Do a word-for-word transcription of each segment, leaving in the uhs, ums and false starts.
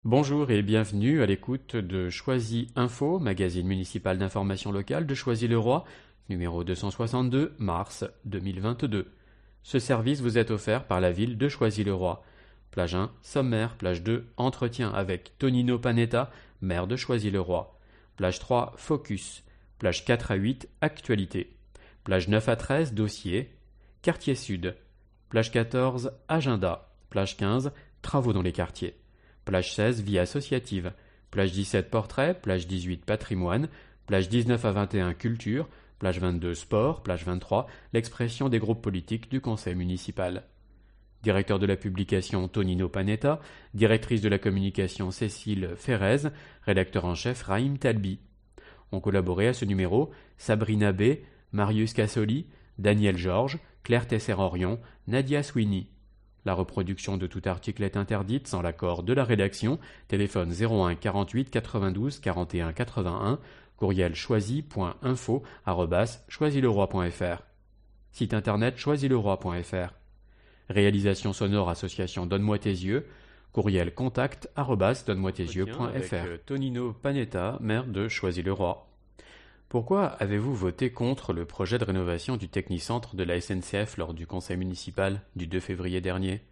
Bonjour et bienvenue à l'écoute de Choisy Info, magazine municipal d'information locale de Choisy-le-Roi, numéro deux cent soixante-deux, mars deux mille vingt-deux. Ce service vous est offert par la ville de Choisy-le-Roi. Plage un, sommaire. Plage deux, entretien avec Tonino Panetta, maire de Choisy-le-Roi. Plage trois, focus. Plage quatre à huit, actualité. Plage neuf à treize, dossier. Quartier sud. Plage quatorze, agenda. Plage quinze, travaux dans les quartiers. Plage seize, vie associative. Plage dix-sept, portrait. Plage dix-huit, patrimoine. Plage dix-neuf à vingt et un, culture. Plage vingt-deux, sport. Plage vingt-trois, l'expression des groupes politiques du conseil municipal. Directeur de la publication Tonino Panetta, directrice de la communication Cécile Ferrez, rédacteur en chef Raïm Talbi. Ont collaboré à ce numéro Sabrina B, Marius Cassoli, Daniel Georges, Claire Tesser-Orion, Nadia Sweeney. La reproduction de tout article est interdite sans l'accord de la rédaction. Téléphone zéro un quarante-huit quatre-vingt-douze quarante et un quatre-vingt-un, courriel choisy.info arobase choisileroi.fr. Site internet choisileroi.fr. Réalisation sonore association Donne-moi tes yeux, courriel contact arobase donne-moi tes yeux.fr. Avec Tonino Panetta, maire de Choisy-le-Roi. Pourquoi avez-vous voté contre le projet de rénovation du technicentre de la S N C F lors du conseil municipal du deux février dernier?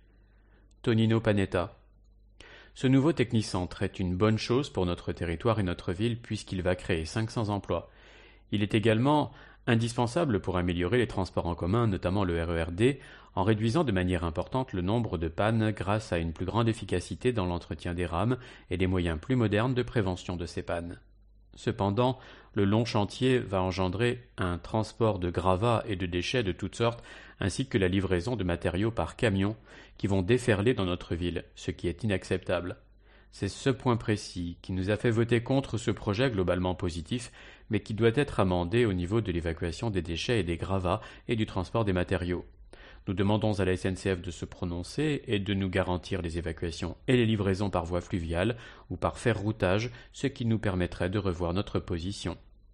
Tonino Panetta. Ce nouveau technicentre est une bonne chose pour notre territoire et notre ville puisqu'il va créer cinq cents emplois. Il est également indispensable pour améliorer les transports en commun, notamment le R E R D, en réduisant de manière importante le nombre de pannes grâce à une plus grande efficacité dans l'entretien des rames et des moyens plus modernes de prévention de ces pannes. Cependant, le long chantier va engendrer un transport de gravats et de déchets de toutes sortes, ainsi que la livraison de matériaux par camion qui vont déferler dans notre ville, ce qui est inacceptable. C'est ce point précis qui nous a fait voter contre ce projet globalement positif, mais qui doit être amendé au niveau de l'évacuation des déchets et des gravats et du transport des matériaux. Nous demandons à la S N C F de se prononcer et de nous garantir les évacuations et les livraisons par voie fluviale ou par fer-routage, ce qui nous permettrait de revoir notre position.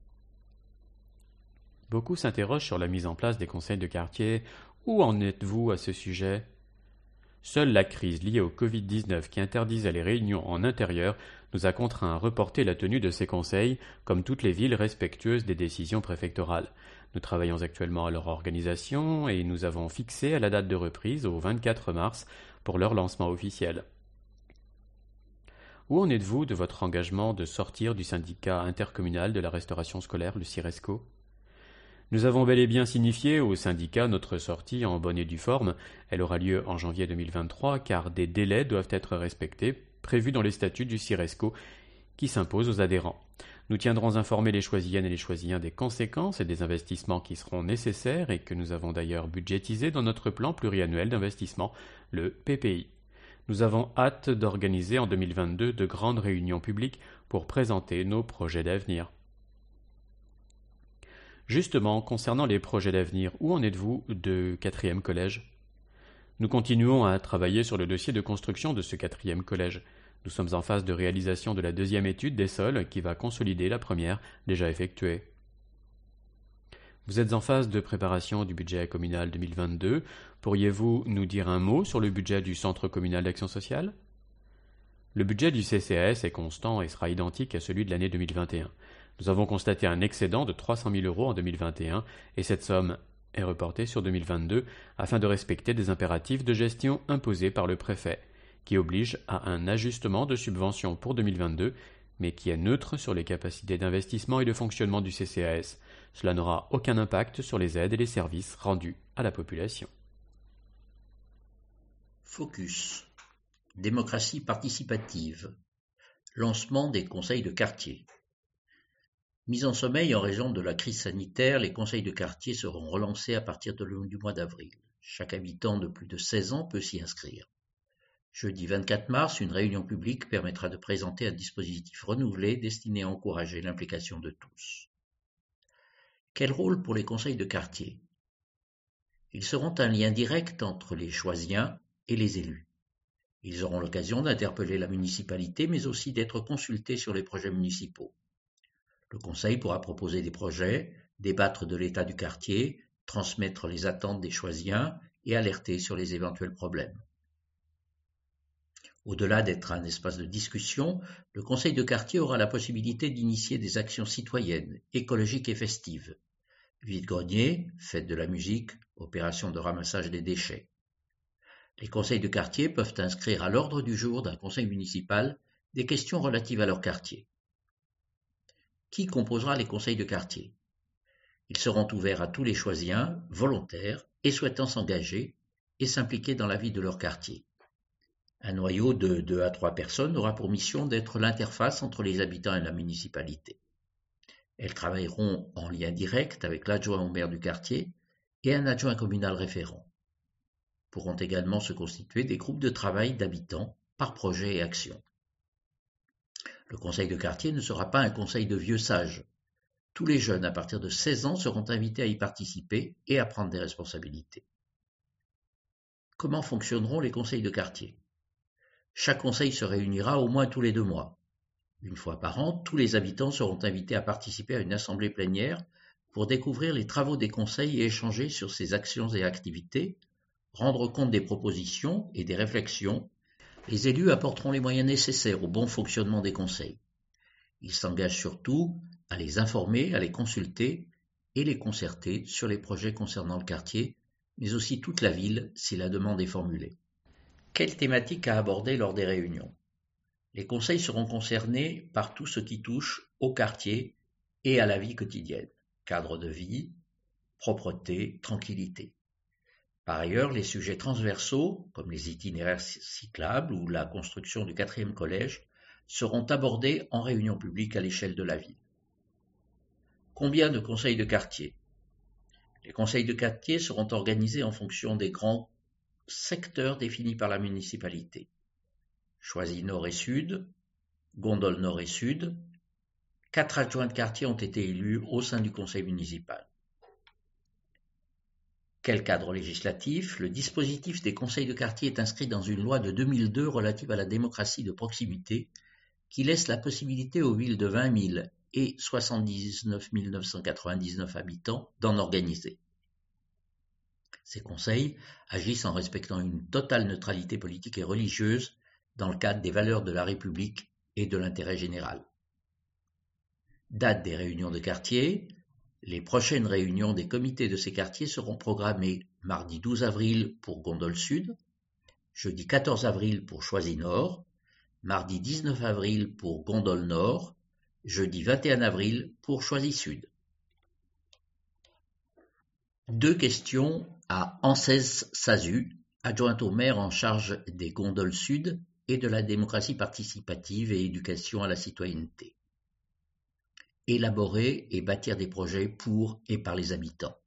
Beaucoup s'interrogent sur la mise en place des conseils de quartier. Où en êtes-vous à ce sujet? Seule la crise liée au covid dix-neuf qui interdisait les réunions en intérieur nous a contraints à reporter la tenue de ces conseils, comme toutes les villes respectueuses des décisions préfectorales. Nous travaillons actuellement à leur organisation et nous avons fixé à la date de reprise au vingt-quatre mars pour leur lancement officiel. Où en êtes-vous de votre engagement de sortir du syndicat intercommunal de la restauration scolaire, le CIRESCO? Nous avons bel et bien signifié au syndicat notre sortie en bonne et due forme. Elle aura lieu en janvier deux mille vingt-trois car des délais doivent être respectés, prévus dans les statuts du CIRESCO qui s'imposent aux adhérents. Nous tiendrons informer les Choisyennes et les Choisyens des conséquences et des investissements qui seront nécessaires et que nous avons d'ailleurs budgétisés dans notre plan pluriannuel d'investissement, le P P I. Nous avons hâte d'organiser en deux mille vingt-deux de grandes réunions publiques pour présenter nos projets d'avenir. Justement, concernant les projets d'avenir, où en êtes-vous de quatrième collège? Nous continuons à travailler sur le dossier de construction de ce quatrième collège. Nous sommes en phase de réalisation de la deuxième étude des sols qui va consolider la première déjà effectuée. Vous êtes en phase de préparation du budget communal deux mille vingt-deux. Pourriez-vous nous dire un mot sur le budget du Centre communal d'action sociale? Le budget du C C A S est constant et sera identique à celui de l'année deux mille vingt et un. Nous avons constaté un excédent de trois cent mille euros en deux mille vingt et un et cette somme est reportée sur deux mille vingt-deux afin de respecter des impératifs de gestion imposés par le préfet, qui oblige à un ajustement de subvention pour deux mille vingt-deux, mais qui est neutre sur les capacités d'investissement et de fonctionnement du C C A S. Cela n'aura aucun impact sur les aides et les services rendus à la population. Focus. Démocratie participative. Lancement des conseils de quartier. Mis en sommeil en raison de la crise sanitaire, les conseils de quartier seront relancés à partir de, du mois d'avril. Chaque habitant de plus de seize ans peut s'y inscrire. Jeudi vingt-quatre mars, une réunion publique permettra de présenter un dispositif renouvelé destiné à encourager l'implication de tous. Quel rôle pour les conseils de quartier? Ils seront un lien direct entre les Choisyens et les élus. Ils auront l'occasion d'interpeller la municipalité, mais aussi d'être consultés sur les projets municipaux. Le conseil pourra proposer des projets, débattre de l'état du quartier, transmettre les attentes des Choisyens et alerter sur les éventuels problèmes. Au-delà d'être un espace de discussion, le conseil de quartier aura la possibilité d'initier des actions citoyennes, écologiques et festives. Vide-grenier, fête de la musique, opération de ramassage des déchets. Les conseils de quartier peuvent inscrire à l'ordre du jour d'un conseil municipal des questions relatives à leur quartier. Qui composera les conseils de quartier? Ils seront ouverts à tous les choisiens, volontaires et souhaitant s'engager et s'impliquer dans la vie de leur quartier. Un noyau de deux à trois personnes aura pour mission d'être l'interface entre les habitants et la municipalité. Elles travailleront en lien direct avec l'adjoint au maire du quartier et un adjoint communal référent. Pourront également se constituer des groupes de travail d'habitants par projet et action. Le conseil de quartier ne sera pas un conseil de vieux sages. Tous les jeunes à partir de seize ans seront invités à y participer et à prendre des responsabilités. Comment fonctionneront les conseils de quartier? Chaque conseil se réunira au moins tous les deux mois. Une fois par an, tous les habitants seront invités à participer à une assemblée plénière pour découvrir les travaux des conseils et échanger sur ses actions et activités, rendre compte des propositions et des réflexions. Les élus apporteront les moyens nécessaires au bon fonctionnement des conseils. Ils s'engagent surtout à les informer, à les consulter et les concerter sur les projets concernant le quartier, mais aussi toute la ville si la demande est formulée. Quelles thématiques à aborder lors des réunions? Les conseils seront concernés par tout ce qui touche au quartier et à la vie quotidienne, cadre de vie, propreté, tranquillité. Par ailleurs, les sujets transversaux, comme les itinéraires cyclables ou la construction du quatrième collège, seront abordés en réunion publique à l'échelle de la ville. Combien de conseils de quartier? Les conseils de quartier seront organisés en fonction des grands secteurs définis par la municipalité. Choisi nord et sud, gondole nord et sud, quatre adjoints de quartier ont été élus au sein du conseil municipal. Quel cadre législatif? Le dispositif des conseils de quartier est inscrit dans une loi de deux mille deux relative à la démocratie de proximité qui laisse la possibilité aux villes de vingt mille et soixante-dix-neuf mille neuf cent quatre-vingt-dix-neuf habitants d'en organiser. Ces conseils agissent en respectant une totale neutralité politique et religieuse dans le cadre des valeurs de la République et de l'intérêt général. Date des réunions de quartier. Les prochaines réunions des comités de ces quartiers seront programmées mardi douze avril pour Gondole Sud, jeudi quatorze avril pour Choisy Nord, mardi dix-neuf avril pour Gondole Nord, jeudi vingt et un avril pour Choisy Sud. Deux questions à Ansès Sazu, adjointe au maire en charge des Gondoles Sud et de la démocratie participative et éducation à la citoyenneté. Élaborer et bâtir des projets pour et par les habitants.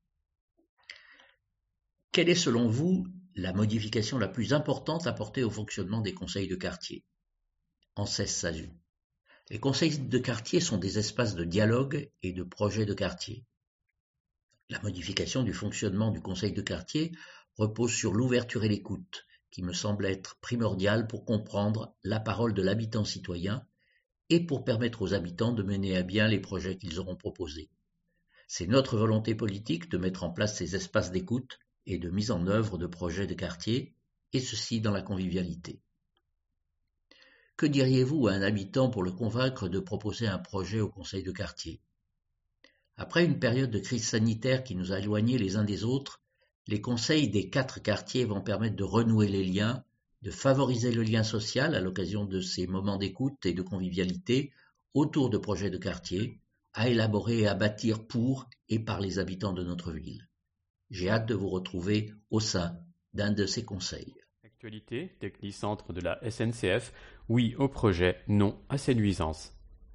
Quelle est selon vous la modification la plus importante apportée au fonctionnement des conseils de quartier? Ansès Sazu. Les conseils de quartier sont des espaces de dialogue et de projets de quartier. La modification du fonctionnement du conseil de quartier repose sur l'ouverture et l'écoute, qui me semble être primordiale pour comprendre la parole de l'habitant citoyen et pour permettre aux habitants de mener à bien les projets qu'ils auront proposés. C'est notre volonté politique de mettre en place ces espaces d'écoute et de mise en œuvre de projets de quartier, et ceci dans la convivialité. Que diriez-vous à un habitant pour le convaincre de proposer un projet au conseil de quartier? Après une période de crise sanitaire qui nous a éloignés les uns des autres, les conseils des quatre quartiers vont permettre de renouer les liens, de favoriser le lien social à l'occasion de ces moments d'écoute et de convivialité autour de projets de quartier, à élaborer et à bâtir pour et par les habitants de notre ville. J'ai hâte de vous retrouver au sein d'un de ces conseils. Actualité, technicentre de la S N C F, oui au projet, non à ses nuisances.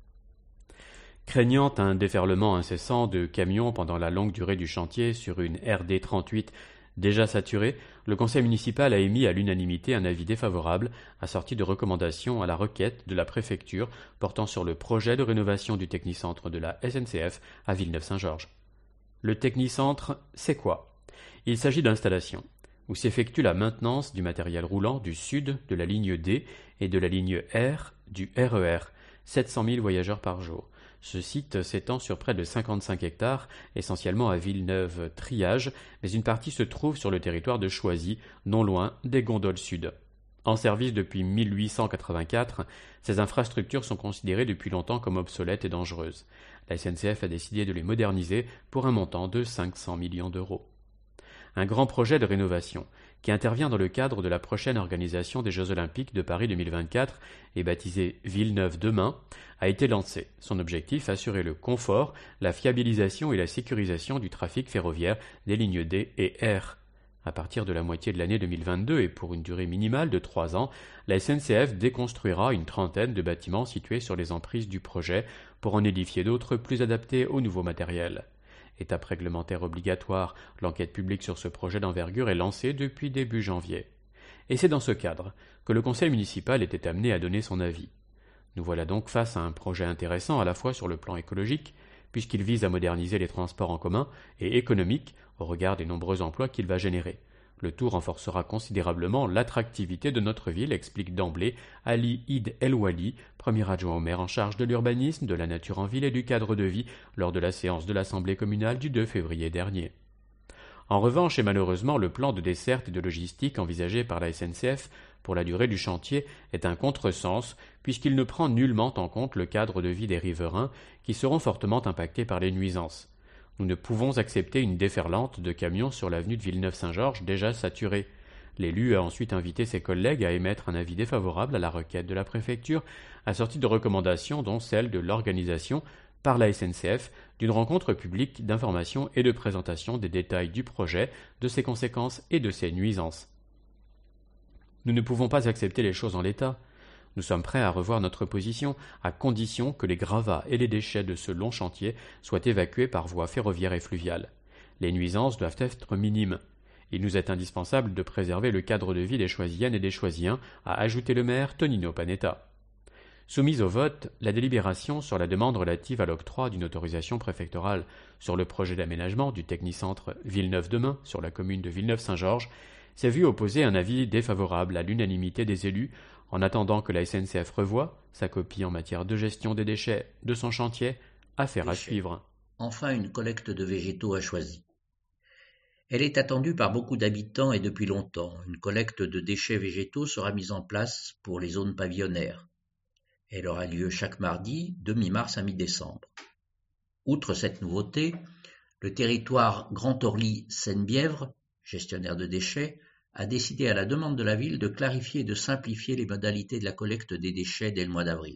Craignant un déferlement incessant de camions pendant la longue durée du chantier sur une R D trente-huit déjà saturée, le conseil municipal a émis à l'unanimité un avis défavorable assorti de recommandations à la requête de la préfecture portant sur le projet de rénovation du technicentre de la S N C F à Villeneuve-Saint-Georges. Le technicentre, c'est quoi? Il s'agit d'installations où s'effectue la maintenance du matériel roulant du sud de la ligne D et de la ligne R du R E R, sept cent mille voyageurs par jour. Ce site s'étend sur près de cinquante-cinq hectares, essentiellement à Villeneuve-Triage, mais une partie se trouve sur le territoire de Choisy, non loin des Gondoles Sud. En service depuis mille huit cent quatre-vingt-quatre, ces infrastructures sont considérées depuis longtemps comme obsolètes et dangereuses. La S N C F a décidé de les moderniser pour un montant de cinq cents millions d'euros. Un grand projet de rénovation, qui intervient dans le cadre de la prochaine organisation des Jeux Olympiques de Paris deux mille vingt-quatre et baptisé Villeneuve demain, a été lancé. Son objectif, assurer le confort, la fiabilisation et la sécurisation du trafic ferroviaire des lignes D et R. À partir de la moitié de l'année deux mille vingt-deux et pour une durée minimale de trois ans, la S N C F déconstruira une trentaine de bâtiments situés sur les emprises du projet pour en édifier d'autres plus adaptés au nouveau matériel. Étape réglementaire obligatoire, l'enquête publique sur ce projet d'envergure est lancée depuis début janvier. Et c'est dans ce cadre que le conseil municipal était amené à donner son avis. Nous voilà donc face à un projet intéressant à la fois sur le plan écologique, puisqu'il vise à moderniser les transports en commun, et économique, au regard des nombreux emplois qu'il va générer. Le tout renforcera considérablement l'attractivité de notre ville, explique d'emblée Ali Id El-Wali, premier adjoint au maire en charge de l'urbanisme, de la nature en ville et du cadre de vie, lors de la séance de l'Assemblée communale du deux février dernier. En revanche, et malheureusement, le plan de desserte et de logistique envisagé par la S N C F pour la durée du chantier est un contresens, puisqu'il ne prend nullement en compte le cadre de vie des riverains, qui seront fortement impactés par les nuisances. Nous ne pouvons accepter une déferlante de camions sur l'avenue de Villeneuve-Saint-Georges déjà saturée. L'élu a ensuite invité ses collègues à émettre un avis défavorable à la requête de la préfecture, assortie de recommandations dont celle de l'organisation, par la S N C F, d'une rencontre publique d'information et de présentation des détails du projet, de ses conséquences et de ses nuisances. Nous ne pouvons pas accepter les choses en l'état. Nous sommes prêts à revoir notre position, à condition que les gravats et les déchets de ce long chantier soient évacués par voie ferroviaire et fluviale. Les nuisances doivent être minimes. Il nous est indispensable de préserver le cadre de vie des Choisiennes et des Choisiens, a ajouté le maire Tonino Panetta. Soumise au vote, la délibération sur la demande relative à l'octroi d'une autorisation préfectorale sur le projet d'aménagement du technicentre Villeneuve demain sur la commune de Villeneuve-Saint-Georges s'est vue opposer un avis défavorable à l'unanimité des élus, en attendant que la S N C F revoie sa copie en matière de gestion des déchets de son chantier, affaire à suivre. Enfin, une collecte de végétaux à Choisy. Elle est attendue par beaucoup d'habitants et depuis longtemps. Une collecte de déchets végétaux sera mise en place pour les zones pavillonnaires. Elle aura lieu chaque mardi, de mi-mars à mi-décembre. Outre cette nouveauté, le territoire Grand Orly-Seine-Bièvre, gestionnaire de déchets, a décidé à la demande de la ville de clarifier et de simplifier les modalités de la collecte des déchets dès le mois d'avril.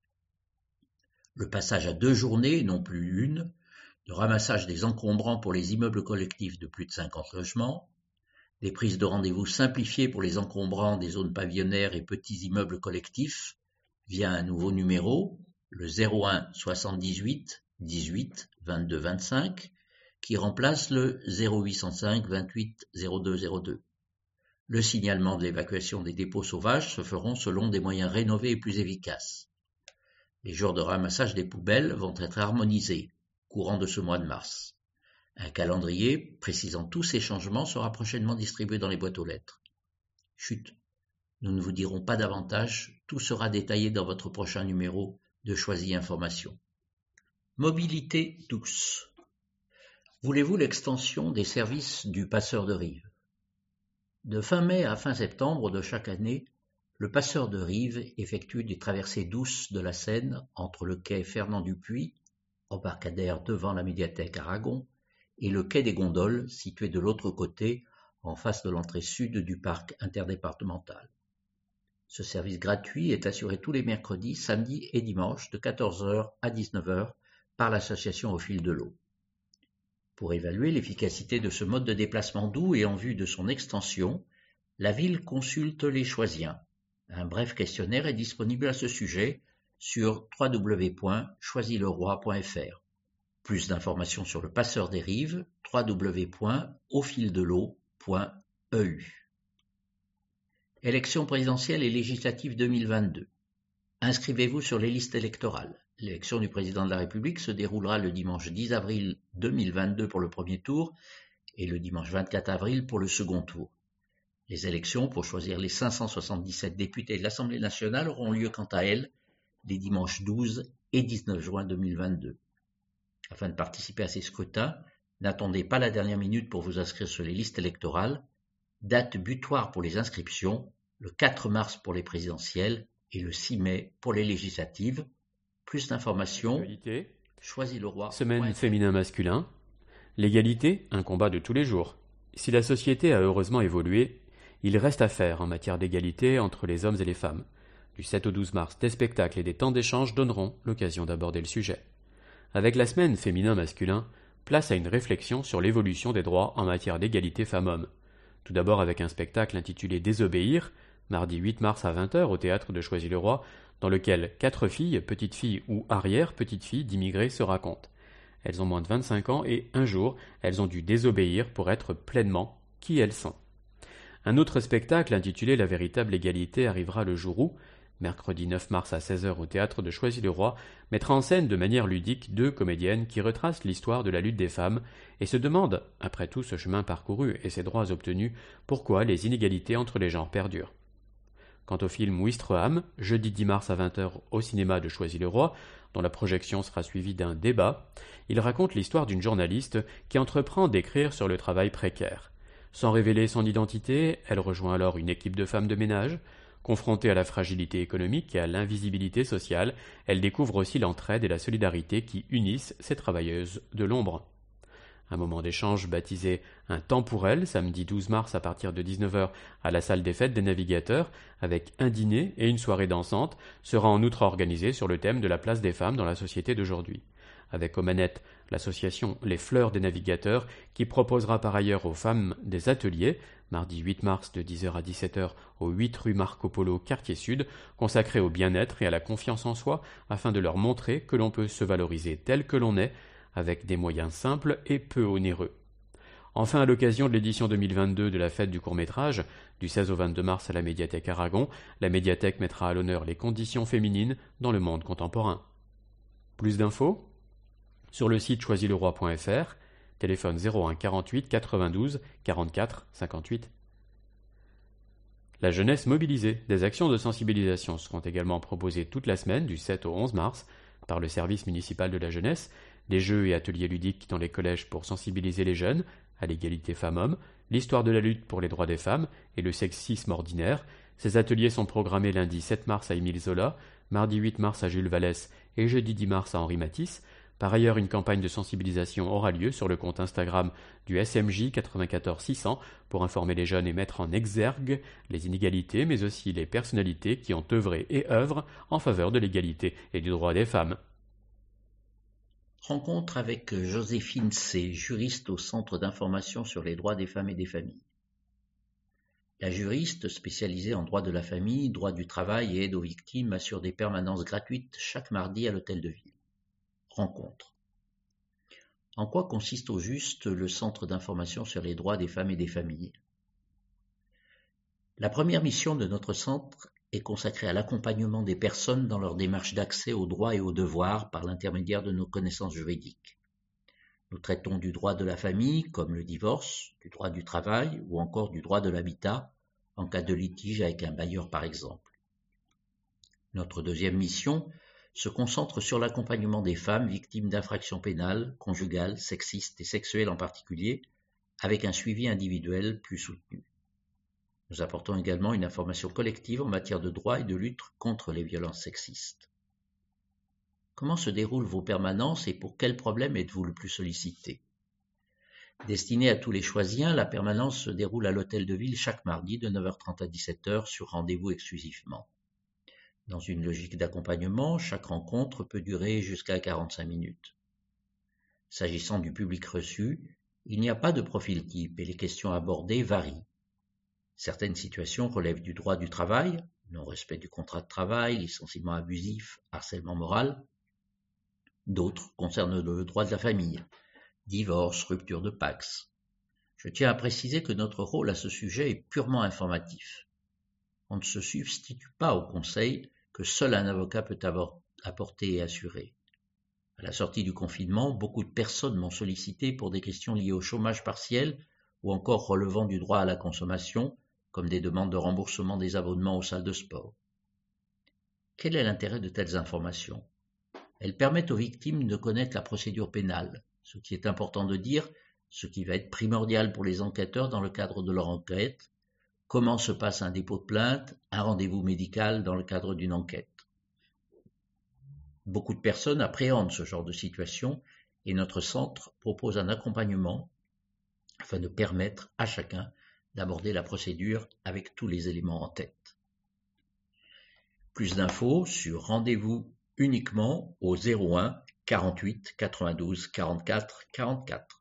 Le passage à deux journées, non plus une, de ramassage des encombrants pour les immeubles collectifs de plus de cinquante logements, des prises de rendez-vous simplifiées pour les encombrants des zones pavillonnaires et petits immeubles collectifs via un nouveau numéro, le zéro un soixante-dix-huit dix-huit vingt-deux vingt-cinq, qui remplace le zéro huit cent cinq vingt-huit zéro deux zéro deux. Le signalement de l'évacuation des dépôts sauvages se feront selon des moyens rénovés et plus efficaces. Les jours de ramassage des poubelles vont être harmonisés, courant de ce mois de mars. Un calendrier précisant tous ces changements sera prochainement distribué dans les boîtes aux lettres. Chut, nous ne vous dirons pas davantage, tout sera détaillé dans votre prochain numéro de Choisy Information. Mobilité douce. Voulez-vous l'extension des services du passeur de rive ? De fin mai à fin septembre de chaque année, le passeur de rive effectue des traversées douces de la Seine entre le quai Fernand-Dupuis, embarcadère devant la médiathèque Aragon, et le quai des Gondoles, situé de l'autre côté, en face de l'entrée sud du parc interdépartemental. Ce service gratuit est assuré tous les mercredis, samedis et dimanches de quatorze heures à dix-neuf heures par l'association Au Fil de l'Eau. Pour évaluer l'efficacité de ce mode de déplacement doux et en vue de son extension, la ville consulte les Choisiens. Un bref questionnaire est disponible à ce sujet sur w w w point choisy le roi point f r. Plus d'informations sur le passeur des rives, w w w point au fil de l'eau point e u. Élections présidentielles et législatives deux mille vingt-deux. Inscrivez-vous sur les listes électorales. L'élection du président de la République se déroulera le dimanche dix avril deux mille vingt-deux pour le premier tour et le dimanche vingt-quatre avril pour le second tour. Les élections pour choisir les cinq cent soixante-dix-sept députés de l'Assemblée nationale auront lieu quant à elles les dimanches douze et dix-neuf juin deux mille vingt-deux. Afin de participer à ces scrutins, n'attendez pas la dernière minute pour vous inscrire sur les listes électorales. Date butoir pour les inscriptions, le quatre mars pour les présidentielles et le six mai pour les législatives. Plus d'informations, Actualité. choisis le roi. Semaine féminin-masculin. L'égalité, un combat de tous les jours. Si la société a heureusement évolué, il reste à faire en matière d'égalité entre les hommes et les femmes. Du sept au douze mars, des spectacles et des temps d'échange donneront l'occasion d'aborder le sujet. Avec la semaine féminin-masculin, place à une réflexion sur l'évolution des droits en matière d'égalité femmes-hommes. Tout d'abord avec un spectacle intitulé Désobéir, mardi huit mars à vingt heures au théâtre de Choisy-le-Roi, dans lequel quatre filles, petites filles ou arrière-petites filles d'immigrés se racontent. Elles ont moins de vingt-cinq ans et, un jour, elles ont dû désobéir pour être pleinement qui elles sont. Un autre spectacle intitulé La véritable égalité arrivera le jour où, mercredi neuf mars à seize heures au théâtre de Choisy-le-Roi, mettra en scène de manière ludique deux comédiennes qui retracent l'histoire de la lutte des femmes et se demandent, après tout ce chemin parcouru et ces droits obtenus, pourquoi les inégalités entre les genres perdurent. Quant au film Ouistreham, jeudi dix mars à vingt heures au cinéma de Choisy-le-Roi, dont la projection sera suivie d'un débat, il raconte l'histoire d'une journaliste qui entreprend d'écrire sur le travail précaire. Sans révéler son identité, elle rejoint alors une équipe de femmes de ménage. Confrontée à la fragilité économique et à l'invisibilité sociale, elle découvre aussi l'entraide et la solidarité qui unissent ces travailleuses de l'ombre. Un moment d'échange baptisé « Un temps pour elle » samedi douze mars à partir de dix-neuf heures à la salle des fêtes des navigateurs, avec un dîner et une soirée dansante, sera en outre organisé sur le thème de la place des femmes dans la société d'aujourd'hui. Avec aux manettes l'association Les Fleurs des Navigateurs, qui proposera par ailleurs aux femmes des ateliers, mardi huit mars de dix heures à dix-sept heures au huit rue Marco Polo, quartier sud, consacrés au bien-être et à la confiance en soi, afin de leur montrer que l'on peut se valoriser tel que l'on est, avec des moyens simples et peu onéreux. Enfin, à l'occasion de l'édition deux mille vingt-deux de la fête du court-métrage, du seize au vingt-deux mars à la médiathèque Aragon, la médiathèque mettra à l'honneur les conditions féminines dans le monde contemporain. Plus d'infos sur le site choisy le roi point f r, téléphone zéro un quarante-huit quatre-vingt-douze quarante-quatre cinquante-huit. La jeunesse mobilisée. Des actions de sensibilisation seront également proposées toute la semaine, du sept au onze mars, par le service municipal de la jeunesse, des jeux et ateliers ludiques dans les collèges pour sensibiliser les jeunes à l'égalité femmes-hommes, l'histoire de la lutte pour les droits des femmes et le sexisme ordinaire. Ces ateliers sont programmés lundi sept mars à Émile Zola, mardi huit mars à Jules Vallès et jeudi dix mars à Henri Matisse. Par ailleurs, une campagne de sensibilisation aura lieu sur le compte Instagram du S M J quatre-vingt-quatorze six cents pour informer les jeunes et mettre en exergue les inégalités, mais aussi les personnalités qui ont œuvré et œuvrent en faveur de l'égalité et du droit des femmes. Rencontre avec Joséphine C., juriste au Centre d'information sur les droits des femmes et des familles. La juriste, spécialisée en droit de la famille, droit du travail et aide aux victimes, assure des permanences gratuites chaque mardi à l'Hôtel de Ville. Rencontre. En quoi consiste au juste le Centre d'information sur les droits des femmes et des familles? La première mission de notre centre est consacrée à l'accompagnement des personnes dans leur démarche d'accès aux droits et aux devoirs par l'intermédiaire de nos connaissances juridiques. Nous traitons du droit de la famille, comme le divorce, du droit du travail ou encore du droit de l'habitat, en cas de litige avec un bailleur par exemple. Notre deuxième mission se concentre sur l'accompagnement des femmes victimes d'infractions pénales, conjugales, sexistes et sexuelles en particulier, avec un suivi individuel plus soutenu. Nous apportons également une information collective en matière de droit et de lutte contre les violences sexistes. Comment se déroulent vos permanences et pour quels problèmes êtes-vous le plus sollicité? Destinée à tous les choisiens, la permanence se déroule à l'Hôtel de Ville chaque mardi de neuf heures trente à dix-sept heures sur rendez-vous exclusivement. Dans une logique d'accompagnement, chaque rencontre peut durer jusqu'à quarante-cinq minutes. S'agissant du public reçu, il n'y a pas de profil type et les questions abordées varient. Certaines situations relèvent du droit du travail, non-respect du contrat de travail, licenciement abusif, harcèlement moral. D'autres concernent le droit de la famille, divorce, rupture de pax. Je tiens à préciser que notre rôle à ce sujet est purement informatif. On ne se substitue pas au conseil que seul un avocat peut apporter et assurer. À la sortie du confinement, beaucoup de personnes m'ont sollicité pour des questions liées au chômage partiel ou encore relevant du droit à la consommation, comme des demandes de remboursement des abonnements aux salles de sport. Quel est l'intérêt de telles informations? Elles permettent aux victimes de connaître la procédure pénale, ce qui est important de dire, ce qui va être primordial pour les enquêteurs dans le cadre de leur enquête, Comment se passe un dépôt de plainte, un rendez-vous médical dans le cadre d'une enquête? Beaucoup de personnes appréhendent ce genre de situation et notre centre propose un accompagnement afin de permettre à chacun d'aborder la procédure avec tous les éléments en tête. Plus d'infos sur rendez-vous uniquement au zéro un quarante-huit quatre-vingt-douze quarante-quatre quarante-quatre.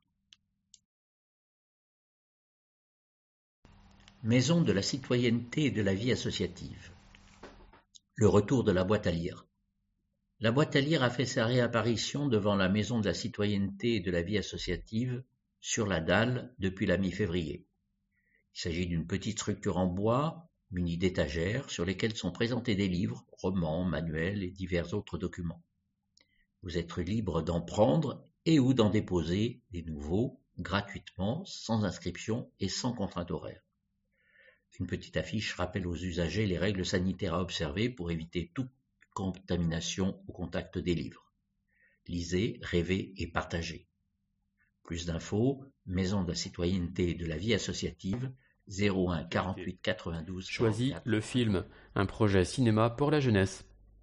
Maison de la citoyenneté et de la vie associative. Le retour de la boîte à lire. La boîte à lire a fait sa réapparition devant la Maison de la citoyenneté et de la vie associative sur la dalle depuis la mi-février. Il s'agit d'une petite structure en bois, munie d'étagères, sur lesquelles sont présentés des livres, romans, manuels et divers autres documents. Vous êtes libre d'en prendre et ou d'en déposer des nouveaux, gratuitement, sans inscription et sans contrainte horaire. Une petite affiche rappelle aux usagers les règles sanitaires à observer pour éviter toute contamination au contact des livres. Lisez, rêvez et partagez. Plus d'infos, Maison de la citoyenneté et de la vie associative, zéro un quarante-huit quatre-vingt-douze Choisis le film, un projet cinéma pour la jeunesse.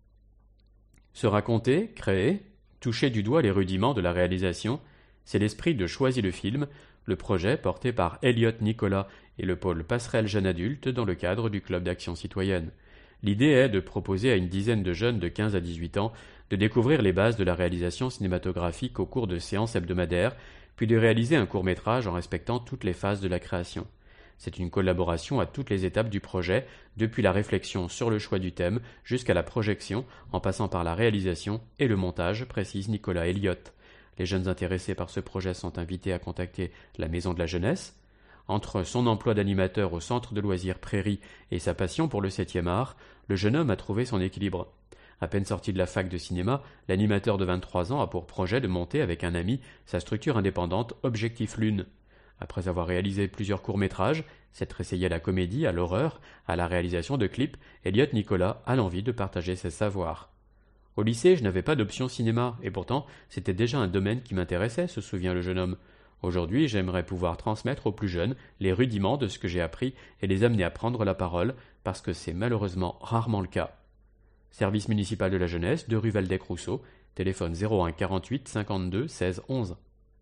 Se raconter, créer, toucher du doigt les rudiments de la réalisation, c'est l'esprit de Choisis le film, le projet porté par Elliot Nicolas et le pôle Passerelle Jeunes Adultes dans le cadre du Club d'Action Citoyenne. L'idée est de proposer à une dizaine de jeunes de quinze à dix-huit ans de découvrir les bases de la réalisation cinématographique au cours de séances hebdomadaires, puis de réaliser un court-métrage en respectant toutes les phases de la création. C'est une collaboration à toutes les étapes du projet, depuis la réflexion sur le choix du thème jusqu'à la projection, en passant par la réalisation et le montage, précise Nicolas Elliott. Les jeunes intéressés par ce projet sont invités à contacter la Maison de la Jeunesse. Entre son emploi d'animateur au centre de loisirs Prairie et sa passion pour le septième art, le jeune homme a trouvé son équilibre. À peine sorti de la fac de cinéma, l'animateur de vingt-trois ans a pour projet de monter avec un ami sa structure indépendante Objectif Lune. Après avoir réalisé plusieurs courts-métrages, s'être essayé à la comédie, à l'horreur, à la réalisation de clips, Elliot Nicolas a l'envie de partager ses savoirs. Au lycée, je n'avais pas d'option cinéma, et pourtant, c'était déjà un domaine qui m'intéressait, se souvient le jeune homme. Aujourd'hui, j'aimerais pouvoir transmettre aux plus jeunes les rudiments de ce que j'ai appris et les amener à prendre la parole, parce que c'est malheureusement rarement le cas. Service municipal de la jeunesse, deux rue Valdec-Rousseau, téléphone zéro un quarante-huit cinquante-deux seize onze.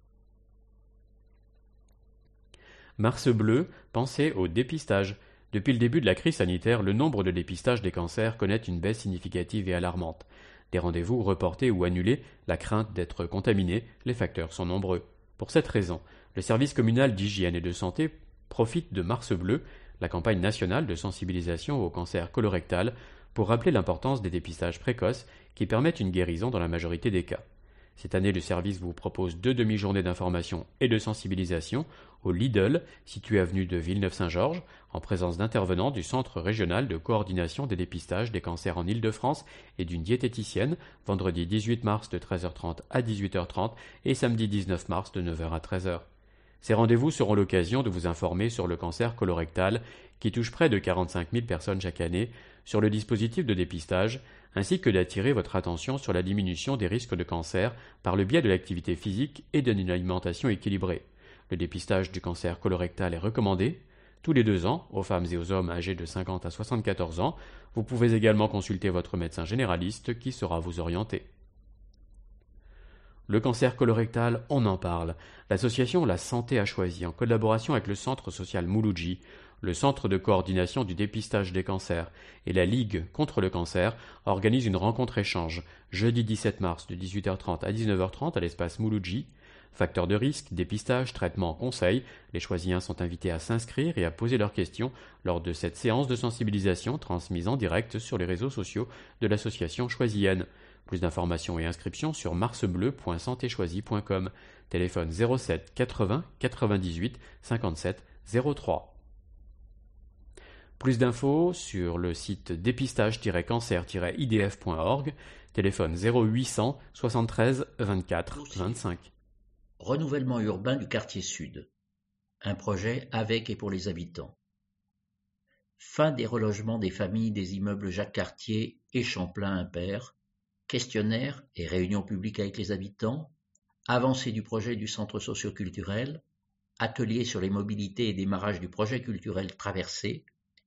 Mars bleu, pensez au dépistage. Depuis le début de la crise sanitaire, le nombre de dépistages des cancers connaît une baisse significative et alarmante. Des rendez-vous reportés ou annulés, la crainte d'être contaminé, les facteurs sont nombreux. Pour cette raison, le service communal d'hygiène et de santé profite de Mars bleu, la campagne nationale de sensibilisation au cancer colorectal, pour rappeler l'importance des dépistages précoces qui permettent une guérison dans la majorité des cas. Cette année, le service vous propose deux demi-journées d'information et de sensibilisation au Lidl, situé avenue de Villeneuve-Saint-Georges, en présence d'intervenants du Centre régional de coordination des dépistages des cancers en Île-de-France et d'une diététicienne, vendredi dix-huit mars de treize heures trente à dix-huit heures trente et samedi dix-neuf mars de neuf heures à treize heures. Ces rendez-vous seront l'occasion de vous informer sur le cancer colorectal, qui touche près de quarante-cinq mille personnes chaque année, sur le dispositif de dépistage, ainsi que d'attirer votre attention sur la diminution des risques de cancer par le biais de l'activité physique et d'une alimentation équilibrée. Le dépistage du cancer colorectal est recommandé tous les deux ans aux femmes et aux hommes âgés de cinquante à soixante-quatorze ans. Vous pouvez également consulter votre médecin généraliste qui saura vous orienter. Le cancer colorectal, on en parle. L'association La Santé a choisi, en collaboration avec le Centre social Mouloudji, le Centre de coordination du dépistage des cancers et la Ligue contre le cancer, organise une rencontre-échange jeudi dix-sept mars de dix-huit heures trente à dix-neuf heures trente à l'espace Mouloudji. Facteurs de risque, dépistage, traitement, conseils, les choisiens sont invités à s'inscrire et à poser leurs questions lors de cette séance de sensibilisation transmise en direct sur les réseaux sociaux de l'association choisienne. Plus d'informations et inscriptions sur marsbleu point santé choisie point com. Téléphone zéro sept quatre-vingts quatre-vingt-dix-huit cinquante-sept zéro trois. Plus d'infos sur le site dépistage tiret cancer tiret I D F point org. Téléphone zéro huit cents soixante-treize vingt-quatre vingt-cinq. Renouvellement urbain du quartier sud. Un projet avec et pour les habitants. Fin des relogements des familles des immeubles Jacques Cartier et Champlain Impair. Questionnaire et réunions publiques avec les habitants, avancée du projet du centre socio-culturel, atelier sur les mobilités et démarrage du projet culturel Traversée,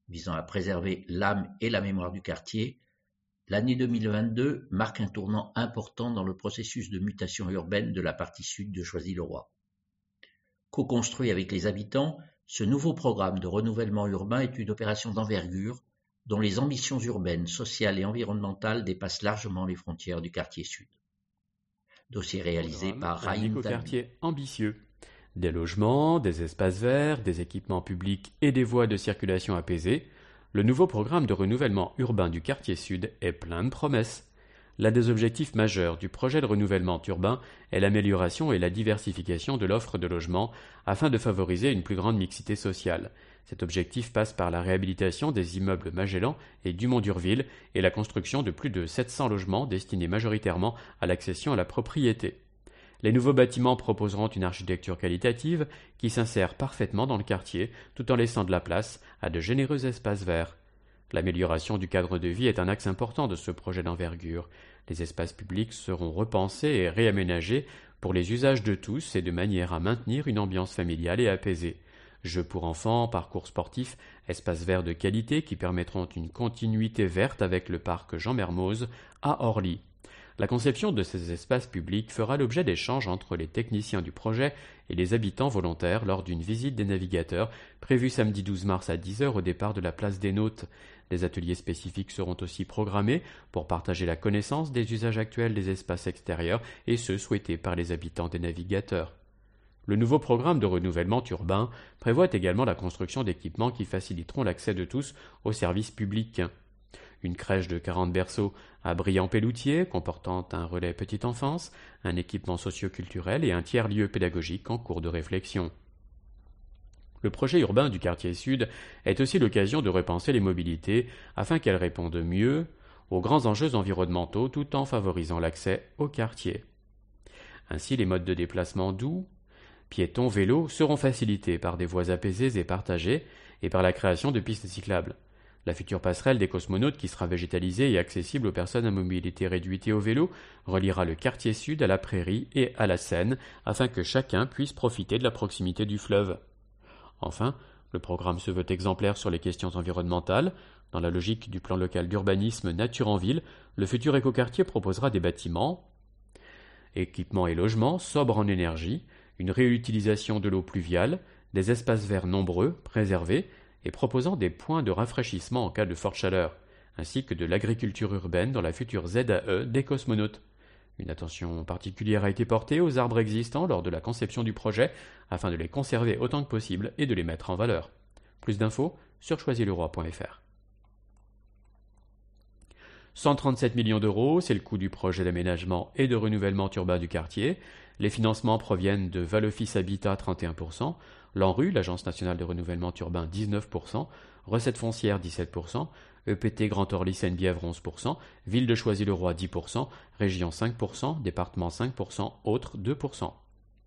visant à préserver l'âme et la mémoire du quartier, l'année deux mille vingt-deux marque un tournant important dans le processus de mutation urbaine de la partie sud de Choisy-le-Roi. Co-construit avec les habitants, ce nouveau programme de renouvellement urbain est une opération d'envergure dont les ambitions urbaines, sociales et environnementales dépassent largement les frontières du quartier sud. Dossier réalisé par Raïm Tami. Quartier ambitieux. Des logements, des espaces verts, des équipements publics et des voies de circulation apaisées, le nouveau programme de renouvellement urbain du quartier sud est plein de promesses. L'un des objectifs majeurs du projet de renouvellement urbain est l'amélioration et la diversification de l'offre de logements afin de favoriser une plus grande mixité sociale. Cet objectif passe par la réhabilitation des immeubles Magellan et Dumont-d'Urville et la construction de plus de sept cents logements destinés majoritairement à l'accession à la propriété. Les nouveaux bâtiments proposeront une architecture qualitative qui s'insère parfaitement dans le quartier tout en laissant de la place à de généreux espaces verts. L'amélioration du cadre de vie est un axe important de ce projet d'envergure. Les espaces publics seront repensés et réaménagés pour les usages de tous et de manière à maintenir une ambiance familiale et apaisée. Jeux pour enfants, parcours sportifs, espaces verts de qualité qui permettront une continuité verte avec le parc Jean Mermoz à Orly. La conception de ces espaces publics fera l'objet d'échanges entre les techniciens du projet et les habitants volontaires lors d'une visite des navigateurs prévue samedi douze mars à dix heures au départ de la place des Nautes. Des ateliers spécifiques seront aussi programmés pour partager la connaissance des usages actuels des espaces extérieurs et ceux souhaités par les habitants des navigateurs. Le nouveau programme de renouvellement urbain prévoit également la construction d'équipements qui faciliteront l'accès de tous aux services publics. Une crèche de quarante berceaux à Briand-Pelloutier, comportant un relais petite enfance, un équipement socio-culturel et un tiers-lieu pédagogique en cours de réflexion. Le projet urbain du quartier sud est aussi l'occasion de repenser les mobilités afin qu'elles répondent mieux aux grands enjeux environnementaux tout en favorisant l'accès au quartier. Ainsi, les modes de déplacement doux, piétons, vélos seront facilités par des voies apaisées et partagées et par la création de pistes cyclables. La future passerelle des cosmonautes, qui sera végétalisée et accessible aux personnes à mobilité réduite et au vélo, reliera le quartier sud à la prairie et à la Seine, afin que chacun puisse profiter de la proximité du fleuve. Enfin, le programme se veut exemplaire sur les questions environnementales. Dans la logique du plan local d'urbanisme Nature en ville, le futur écoquartier proposera des bâtiments, équipements et logements sobres en énergie, une réutilisation de l'eau pluviale, des espaces verts nombreux, préservés, et proposant des points de rafraîchissement en cas de forte chaleur, ainsi que de l'agriculture urbaine dans la future Z A E des cosmonautes. Une attention particulière a été portée aux arbres existants lors de la conception du projet, afin de les conserver autant que possible et de les mettre en valeur. Plus d'infos sur choisy le roi point f r. cent trente-sept millions d'euros, c'est le coût du projet d'aménagement et de renouvellement urbain du quartier. Les financements proviennent de Valoffice Habitat trente et un pour cent, l'ANRU, l'Agence nationale de renouvellement urbain dix-neuf pour cent, Recettes foncières dix-sept pour cent, E P T Grand Orly Seine-Bièvre onze pour cent, Ville de Choisy-le-Roi dix pour cent, Région cinq pour cent, Département cinq pour cent, Autres deux pour cent.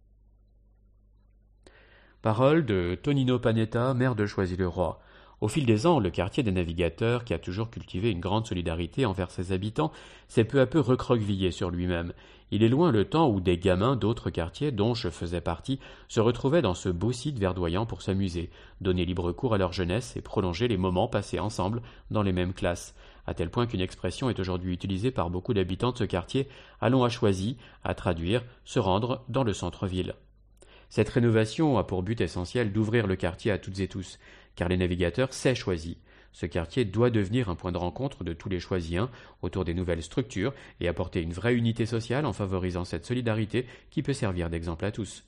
Parole de Tonino Panetta, maire de Choisy-le-Roi. Au fil des ans, le quartier des Navigateurs, qui a toujours cultivé une grande solidarité envers ses habitants, s'est peu à peu recroquevillé sur lui-même. Il est loin le temps où des gamins d'autres quartiers, dont je faisais partie, se retrouvaient dans ce beau site verdoyant pour s'amuser, donner libre cours à leur jeunesse et prolonger les moments passés ensemble dans les mêmes classes, à tel point qu'une expression est aujourd'hui utilisée par beaucoup d'habitants de ce quartier « allons à Choisy », à traduire « se rendre dans le centre-ville ». Cette rénovation a pour but essentiel d'ouvrir le quartier à toutes et tous, car les Navigateurs c'est Choisy. Ce quartier doit devenir un point de rencontre de tous les Choisiens autour des nouvelles structures et apporter une vraie unité sociale en favorisant cette solidarité qui peut servir d'exemple à tous.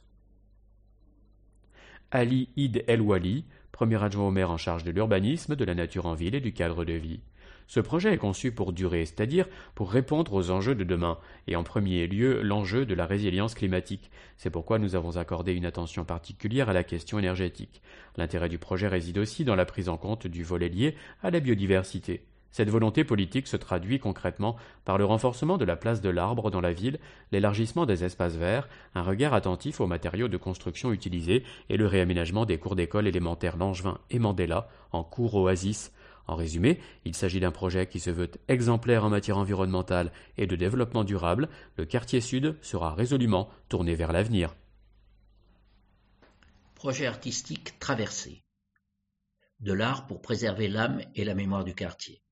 Ali Id El Wali, premier adjoint au maire en charge de l'urbanisme, de la nature en ville et du cadre de vie. Ce projet est conçu pour durer, c'est-à-dire pour répondre aux enjeux de demain, et en premier lieu l'enjeu de la résilience climatique. C'est pourquoi nous avons accordé une attention particulière à la question énergétique. L'intérêt du projet réside aussi dans la prise en compte du volet lié à la biodiversité. Cette volonté politique se traduit concrètement par le renforcement de la place de l'arbre dans la ville, l'élargissement des espaces verts, un regard attentif aux matériaux de construction utilisés et le réaménagement des cours d'école élémentaires Langevin et Mandela en cours oasis. En résumé, il s'agit d'un projet qui se veut exemplaire en matière environnementale et de développement durable. Le quartier sud sera résolument tourné vers l'avenir. Projet artistique Traversée. de l'art pour préserver l'âme et la mémoire du quartier.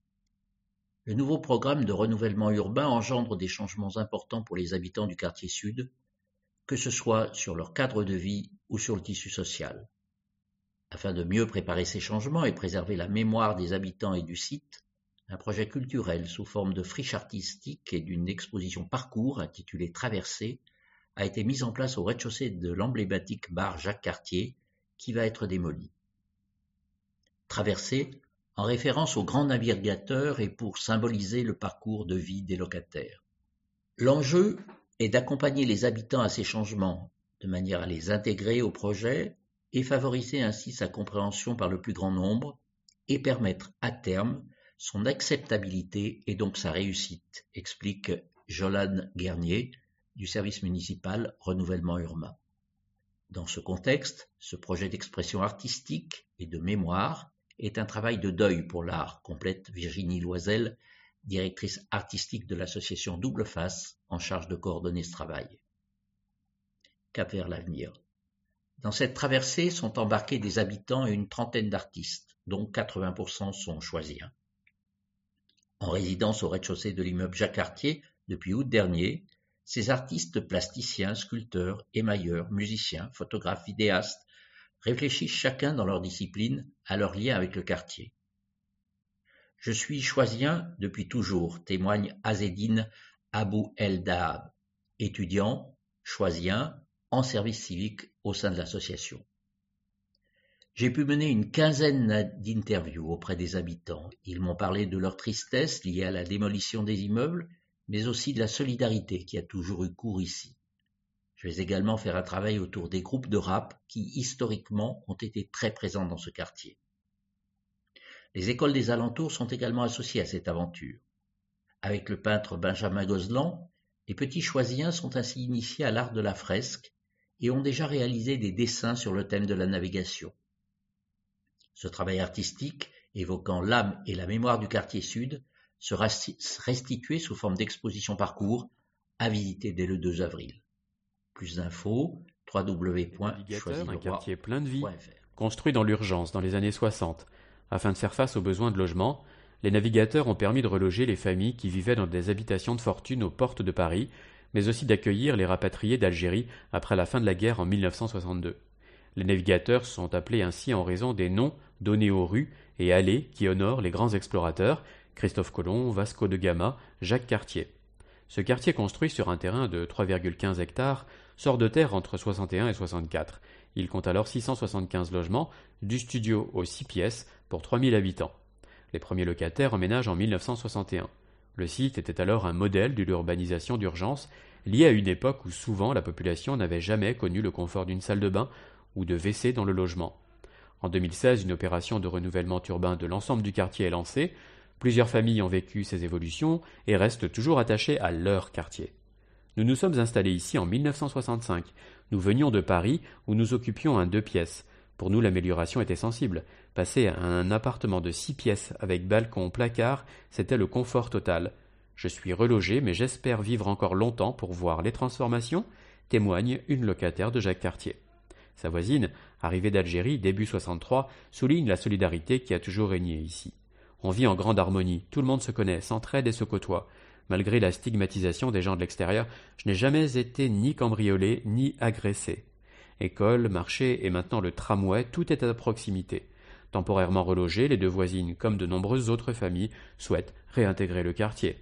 Le nouveau programme de renouvellement urbain engendre des changements importants pour les habitants du quartier sud, que ce soit sur leur cadre de vie ou sur le tissu social. Afin de mieux préparer ces changements et préserver la mémoire des habitants et du site, un projet culturel sous forme de friche artistique et d'une exposition parcours intitulée Traversée a été mis en place au rez-de-chaussée de l'emblématique bar Jacques Cartier, qui va être démoli. Traversée, en référence au grand navigateur et pour symboliser le parcours de vie des locataires. L'enjeu est d'accompagner les habitants à ces changements, de manière à les intégrer au projet et favoriser ainsi sa compréhension par le plus grand nombre et permettre à terme son acceptabilité et donc sa réussite, explique Jolane Guernier du service municipal Renouvellement Urbain. Dans ce contexte, ce projet d'expression artistique et de mémoire est un travail de deuil pour l'art, complète Virginie Loisel, directrice artistique de l'association Double Face, en charge de coordonner ce travail. Cap vers l'avenir. Dans cette traversée sont embarqués des habitants et une trentaine d'artistes, dont quatre-vingts pour cent sont choisiens. En résidence au rez-de-chaussée de l'immeuble Jacques Cartier depuis août dernier, ces artistes plasticiens, sculpteurs, émailleurs, musiciens, photographes, vidéastes réfléchissent chacun dans leur discipline à leur lien avec le quartier. Je suis choisien depuis toujours, témoigne Azedine Abou El Dahab, étudiant, choisien, en service civique au sein de l'association. J'ai pu mener une quinzaine d'interviews auprès des habitants. Ils m'ont parlé de leur tristesse liée à la démolition des immeubles, mais aussi de la solidarité qui a toujours eu cours ici. Je vais également faire un travail autour des groupes de rap qui, historiquement, ont été très présents dans ce quartier. Les écoles des alentours sont également associées à cette aventure. Avec le peintre Benjamin Gozlan, les petits choisiens sont ainsi initiés à l'art de la fresque et ont déjà réalisé des dessins sur le thème de la navigation. Ce travail artistique, évoquant l'âme et la mémoire du quartier sud, sera restitué sous forme d'exposition parcours à visiter dès le deux avril. Plus d'infos, w w w point choisy le roi point f r. Un quartier plein de vie, construit dans l'urgence dans les années soixante. Afin de faire face aux besoins de logement, les navigateurs ont permis de reloger les familles qui vivaient dans des habitations de fortune aux portes de Paris, mais aussi d'accueillir les rapatriés d'Algérie après la fin de la guerre en mille neuf cent soixante-deux. Les navigateurs sont appelés ainsi en raison des noms donnés aux rues et allées qui honorent les grands explorateurs Christophe Colomb, Vasco de Gama, Jacques Cartier. Ce quartier construit sur un terrain de trois virgule quinze hectares sort de terre entre soixante et un et soixante-quatre. Il compte alors six cent soixante-quinze logements, du studio aux six pièces pour trois mille habitants. Les premiers locataires emménagent en mille neuf cent soixante et un. Le site était alors un modèle de l'urbanisation d'urgence, lié à une époque où souvent la population n'avait jamais connu le confort d'une salle de bain ou de W C dans le logement. En deux mille seize, une opération de renouvellement urbain de l'ensemble du quartier est lancée. Plusieurs familles ont vécu ces évolutions et restent toujours attachées à leur quartier. Nous nous sommes installés ici en mille neuf cent soixante-cinq. Nous venions de Paris où nous occupions un deux pièces. Pour nous, l'amélioration était sensible. Passer à un appartement de six pièces avec balcon, placard, c'était le confort total. Je suis relogé, mais j'espère vivre encore longtemps pour voir les transformations, témoigne une locataire de Jacques Cartier. Sa voisine, arrivée d'Algérie début soixante-trois, souligne la solidarité qui a toujours régné ici. On vit en grande harmonie, tout le monde se connaît, s'entraide et se côtoie. Malgré la stigmatisation des gens de l'extérieur, je n'ai jamais été ni cambriolé ni agressé. École, marché et maintenant le tramway, tout est à proximité. Temporairement relogées, les deux voisines, comme de nombreuses autres familles, souhaitent réintégrer le quartier.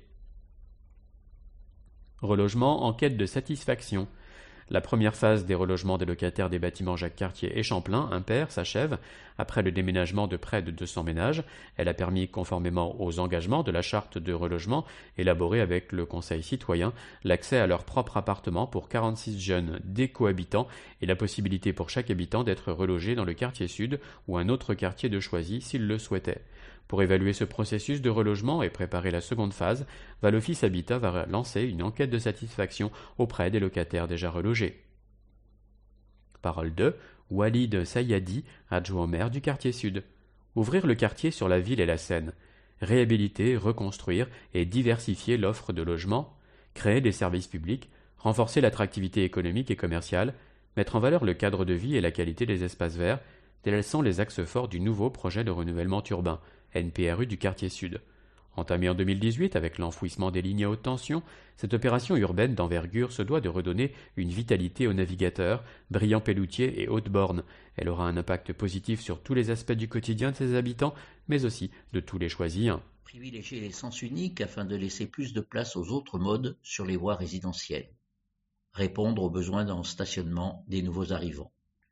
Relogement en quête de satisfaction. La première phase des relogements des locataires des bâtiments Jacques Cartier et Champlain, impair, s'achève. Après le déménagement de près de deux cents ménages, elle a permis, conformément aux engagements de la charte de relogement élaborée avec le Conseil citoyen, l'accès à leur propre appartement pour quarante-six jeunes décohabitants et la possibilité pour chaque habitant d'être relogé dans le quartier sud ou un autre quartier de choisi s'il le souhaitait. Pour évaluer ce processus de relogement et préparer la seconde phase, Val Office Habitat va lancer une enquête de satisfaction auprès des locataires déjà relogés. Parole de Walid Sayadi, adjoint au maire du quartier sud. Ouvrir le quartier sur la ville et la Seine. Réhabiliter, reconstruire et diversifier l'offre de logements. Créer des services publics. Renforcer l'attractivité économique et commerciale. Mettre en valeur le cadre de vie et la qualité des espaces verts. Tels sont les axes forts du nouveau projet de renouvellement urbain, N P R U du quartier sud. Entamée en deux mille dix-huit avec l'enfouissement des lignes à haute tension, cette opération urbaine d'envergure se doit de redonner une vitalité aux navigateurs, Briand-Pelloutier et Haute-Borne. Elle aura un impact positif sur tous les aspects du quotidien de ses habitants, mais aussi de tous les choisiens. Privilégier les sens uniques afin de laisser plus de place aux autres modes sur les voies résidentielles. Répondre aux besoins en stationnement des nouveaux arrivants.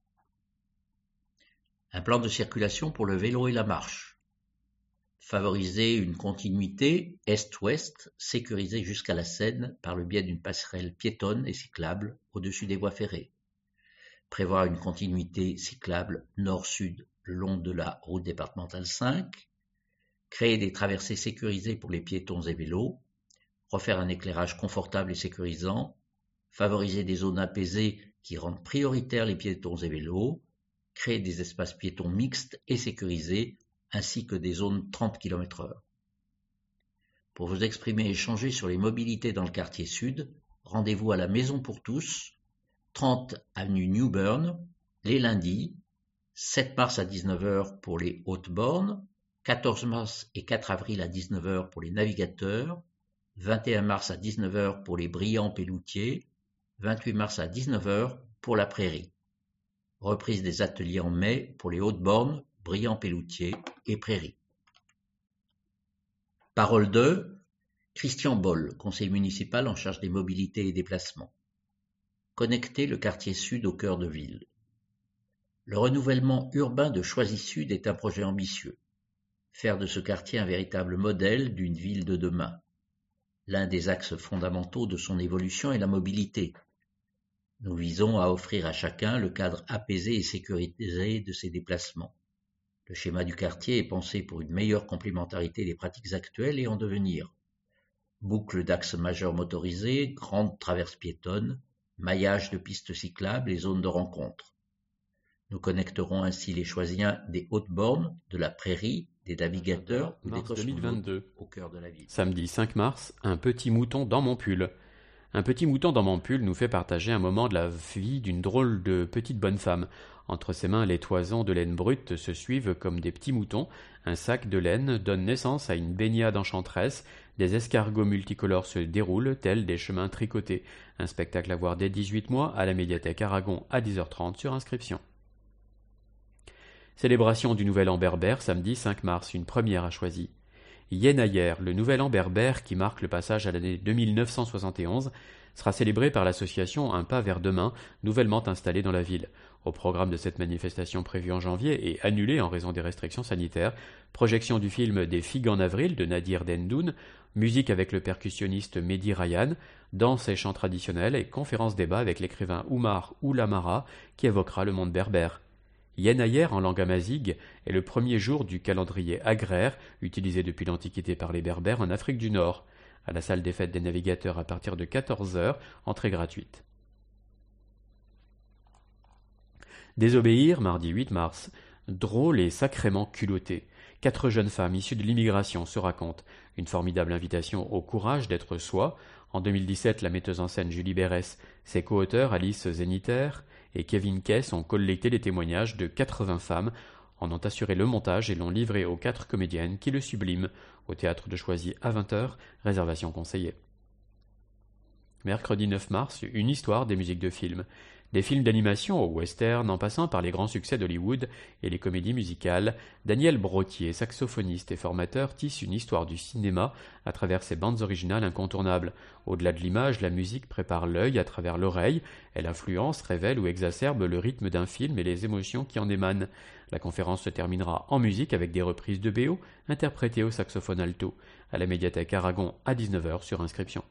Un plan de circulation pour le vélo et la marche. Favoriser une continuité est-ouest sécurisée jusqu'à la Seine par le biais d'une passerelle piétonne et cyclable au-dessus des voies ferrées. Prévoir une continuité cyclable nord-sud le long de la route départementale cinq. Créer des traversées sécurisées pour les piétons et vélos. Refaire un éclairage confortable et sécurisant. Favoriser des zones apaisées qui rendent prioritaires les piétons et vélos. Créer des espaces piétons mixtes et sécurisés ainsi que des zones trente kilomètres heure. Pour vous exprimer et échanger sur les mobilités dans le quartier sud, rendez-vous à la Maison pour tous, trente avenue Newburn, les lundis, sept mars à dix-neuf heures pour les Hautes-Bornes, quatorze mars et quatre avril à dix-neuf heures pour les navigateurs, vingt et un mars à dix-neuf heures pour les Briand-Pelloutier, vingt-huit mars à dix-neuf heures pour la Prairie. Reprise des ateliers en mai pour les Hautes-Bornes, Briand-Pelloutier et Prairie. Parole de Christian Boll, conseiller municipal en charge des mobilités et déplacements. Connecter le quartier sud au cœur de ville. Le renouvellement urbain de Choisy-Sud est un projet ambitieux. Faire de ce quartier un véritable modèle d'une ville de demain. L'un des axes fondamentaux de son évolution est la mobilité. Nous visons à offrir à chacun le cadre apaisé et sécurisé de ses déplacements. Le schéma du quartier est pensé pour une meilleure complémentarité des pratiques actuelles et en devenir. Boucle d'axes majeurs motorisés, grandes traverses piétonnes, maillage de pistes cyclables et zones de rencontre. Nous connecterons ainsi les Choisiens des Hautes-Bornes, de la Prairie, des navigateurs ou des deux mille vingt-deux. Au cœur de la ville. Samedi cinq mars, un petit mouton dans mon pull. Un petit mouton dans mon pull nous fait partager un moment de la vie d'une drôle de petite bonne femme. Entre ses mains, les toisons de laine brute se suivent comme des petits moutons. Un sac de laine donne naissance à une baignade enchanteresse. Des escargots multicolores se déroulent, tels des chemins tricotés. Un spectacle à voir dès dix-huit mois à la médiathèque Aragon à dix heures trente sur inscription. Célébration du Nouvel An berbère, samedi cinq mars, une première à Choisy. Yenayer, le Nouvel An berbère qui marque le passage à l'année deux mille neuf cent soixante et onze, sera célébré par l'association Un pas vers demain, nouvellement installée dans la ville. Au programme de cette manifestation prévue en janvier et annulée en raison des restrictions sanitaires, projection du film Des figues en avril de Nadir Dendoun, musique avec le percussionniste Mehdi Rayyan, danse et chants traditionnels et conférence débat avec l'écrivain Oumar Oulamara qui évoquera le monde berbère. Yenayer en langue amazigh est le premier jour du calendrier agraire utilisé depuis l'Antiquité par les Berbères en Afrique du Nord. À la salle des fêtes des navigateurs à partir de quatorze heures, entrée gratuite. Désobéir, mardi huit mars. Drôle et sacrément culotté. Quatre jeunes femmes issues de l'immigration se racontent. Une formidable invitation au courage d'être soi. En deux mille dix-sept, la metteuse en scène Julie Berès, ses co-auteurs Alice Zeniter et Kevin Kess ont collecté les témoignages de quatre-vingts femmes, en ont assuré le montage et l'ont livré aux quatre comédiennes qui le subliment, au théâtre de Choisy à vingt heures, réservation conseillée. Mercredi neuf mars, une histoire des musiques de films. Des films d'animation au western en passant par les grands succès d'Hollywood et les comédies musicales, Daniel Brottier, saxophoniste et formateur, tisse une histoire du cinéma à travers ses bandes originales incontournables. Au-delà de l'image, la musique prépare l'œil à travers l'oreille. Elle influence, révèle ou exacerbe le rythme d'un film et les émotions qui en émanent. La conférence se terminera en musique avec des reprises de B O interprétées au saxophone alto, à la médiathèque Aragon à dix-neuf heures sur inscription.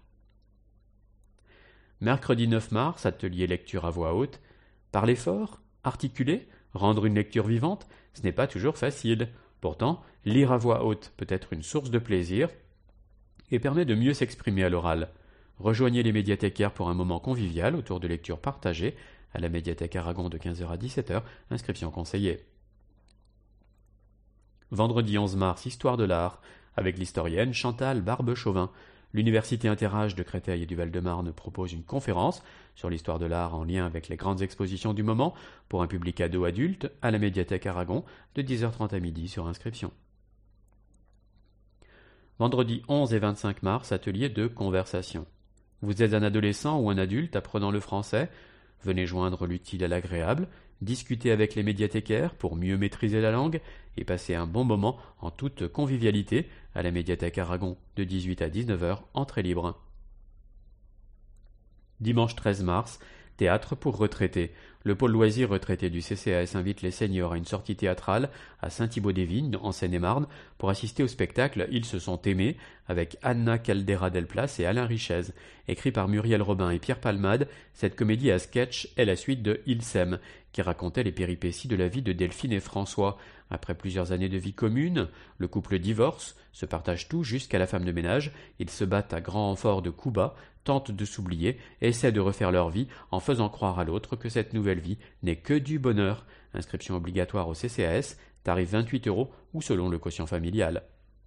Mercredi neuf mars, atelier lecture à voix haute. Parler fort, articuler, rendre une lecture vivante, ce n'est pas toujours facile. Pourtant, lire à voix haute peut être une source de plaisir et permet de mieux s'exprimer à l'oral. Rejoignez les médiathécaires pour un moment convivial autour de lectures partagées à la médiathèque Aragon de quinze heures à dix-sept heures, inscription conseillée. Vendredi onze mars, Histoire de l'art, avec l'historienne Chantal Barbe-Chauvin. L'Université Interage de Créteil et du Val-de-Marne propose une conférence sur l'histoire de l'art en lien avec les grandes expositions du moment pour un public ado-adulte à la médiathèque Aragon de dix heures trente à midi sur inscription. Vendredi onze et vingt-cinq mars, atelier de conversation. Vous êtes un adolescent ou un adulte apprenant le français? Venez joindre l'utile à l'agréable, discuter avec les médiathécaires pour mieux maîtriser la langue et passer un bon moment en toute convivialité à la médiathèque Aragon de dix-huit à dix-neuf heures, entrée libre. Dimanche treize mars, théâtre pour retraités. Le pôle loisirs retraités du C C A S invite les seniors à une sortie théâtrale à Saint-Thibaud-des-Vignes, en Seine-et-Marne, pour assister au spectacle Ils se sont aimés, avec Anna Caldera-Delplace et Alain Richez. Écrit par Muriel Robin et Pierre Palmade, cette comédie à sketch est la suite de Ils s'aiment, qui racontait les péripéties de la vie de Delphine et François. Après plusieurs années de vie commune, le couple divorce, se partage tout jusqu'à la femme de ménage, ils se battent à grand renfort de coups bas, tentent de s'oublier et essaient de refaire leur vie en faisant croire à l'autre que cette nouvelle vie n'est que du bonheur. Inscription obligatoire au C C A S, tarif vingt-huit euros ou selon le quotient familial.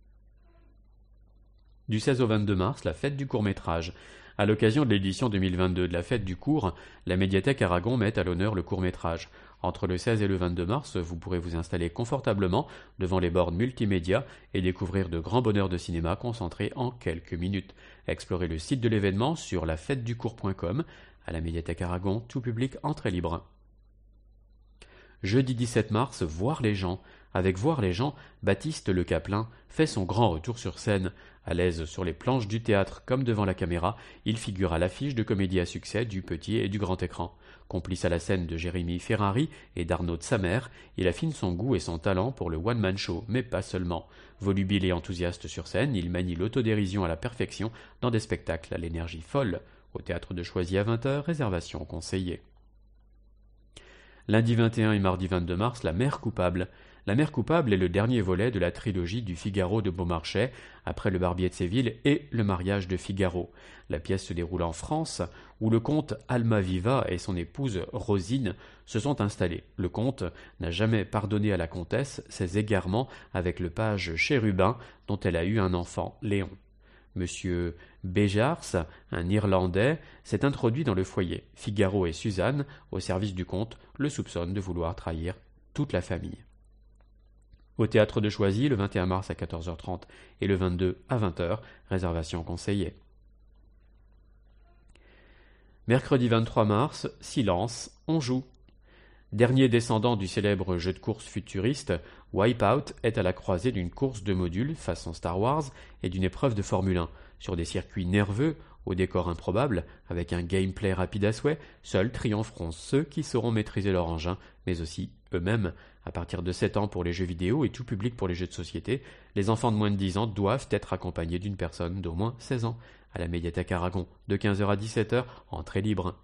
Du seize au vingt-deux mars, la fête du court-métrage. À l'occasion de l'édition deux mille vingt-deux de la fête du court, la médiathèque Aragon met à l'honneur le court-métrage. Entre le seize et le vingt-deux mars, vous pourrez vous installer confortablement devant les bornes multimédia et découvrir de grands bonheurs de cinéma concentrés en quelques minutes. Explorez le site de l'événement sur la fête du court point com. À la médiathèque Aragon, tout public entrée libre. Jeudi dix-sept mars, Voir les gens. Avec Voir les gens, Baptiste Le Caplin fait son grand retour sur scène. À l'aise sur les planches du théâtre comme devant la caméra, il figure à l'affiche de comédies à succès du petit et du grand écran. Complice à la scène de Jérémy Ferrari et d'Arnaud de Samer, il affine son goût et son talent pour le one-man show, mais pas seulement. Volubile et enthousiaste sur scène, il manie l'autodérision à la perfection dans des spectacles à l'énergie folle. Au théâtre de Choisy à vingt heures, réservation conseillée. Lundi vingt et un et mardi vingt-deux mars, La mère coupable. La mère coupable est le dernier volet de la trilogie du Figaro de Beaumarchais, après Le Barbier de Séville et Le mariage de Figaro. La pièce se déroule en France, où le comte Almaviva et son épouse Rosine se sont installés. Le comte n'a jamais pardonné à la comtesse ses égarements avec le page Chérubin, dont elle a eu un enfant, Léon. Monsieur Béjars, un Irlandais, s'est introduit dans le foyer. Figaro et Suzanne, au service du comte, le soupçonnent de vouloir trahir toute la famille. Au théâtre de Choisy, le vingt et un mars à quatorze heures trente et le vingt-deux à vingt heures, réservation conseillée. Mercredi vingt-trois mars, Silence, on joue. Dernier descendant du célèbre jeu de course futuriste, Wipeout est à la croisée d'une course de modules façon Star Wars et d'une épreuve de Formule un. Sur des circuits nerveux, au décor improbable, avec un gameplay rapide à souhait, seuls triompheront ceux qui sauront maîtriser leur engin, mais aussi eux-mêmes. À partir de sept ans pour les jeux vidéo et tout public pour les jeux de société, les enfants de moins de dix ans doivent être accompagnés d'une personne d'au moins seize ans. À la médiathèque Aragon, de quinze heures à dix-sept heures, entrée libre.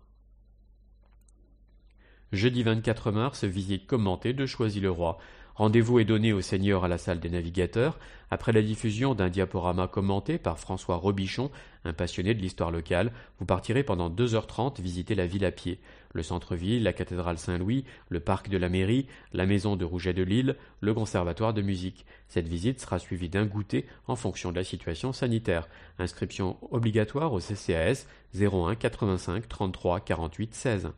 Jeudi vingt-quatre mars, visite commentée de Choisy-le-Roi. Rendez-vous est donné aux seniors à la salle des navigateurs, après la diffusion d'un diaporama commenté par François Robichon, un passionné de l'histoire locale. Vous partirez pendant deux heures trente visiter la ville à pied. Le centre-ville, la cathédrale Saint-Louis, le parc de la mairie, la maison de Rouget de Lille, le conservatoire de musique. Cette visite sera suivie d'un goûter en fonction de la situation sanitaire. Inscription obligatoire au C C A S zéro un quatre-vingt-cinq trente-trois quarante-huit seize.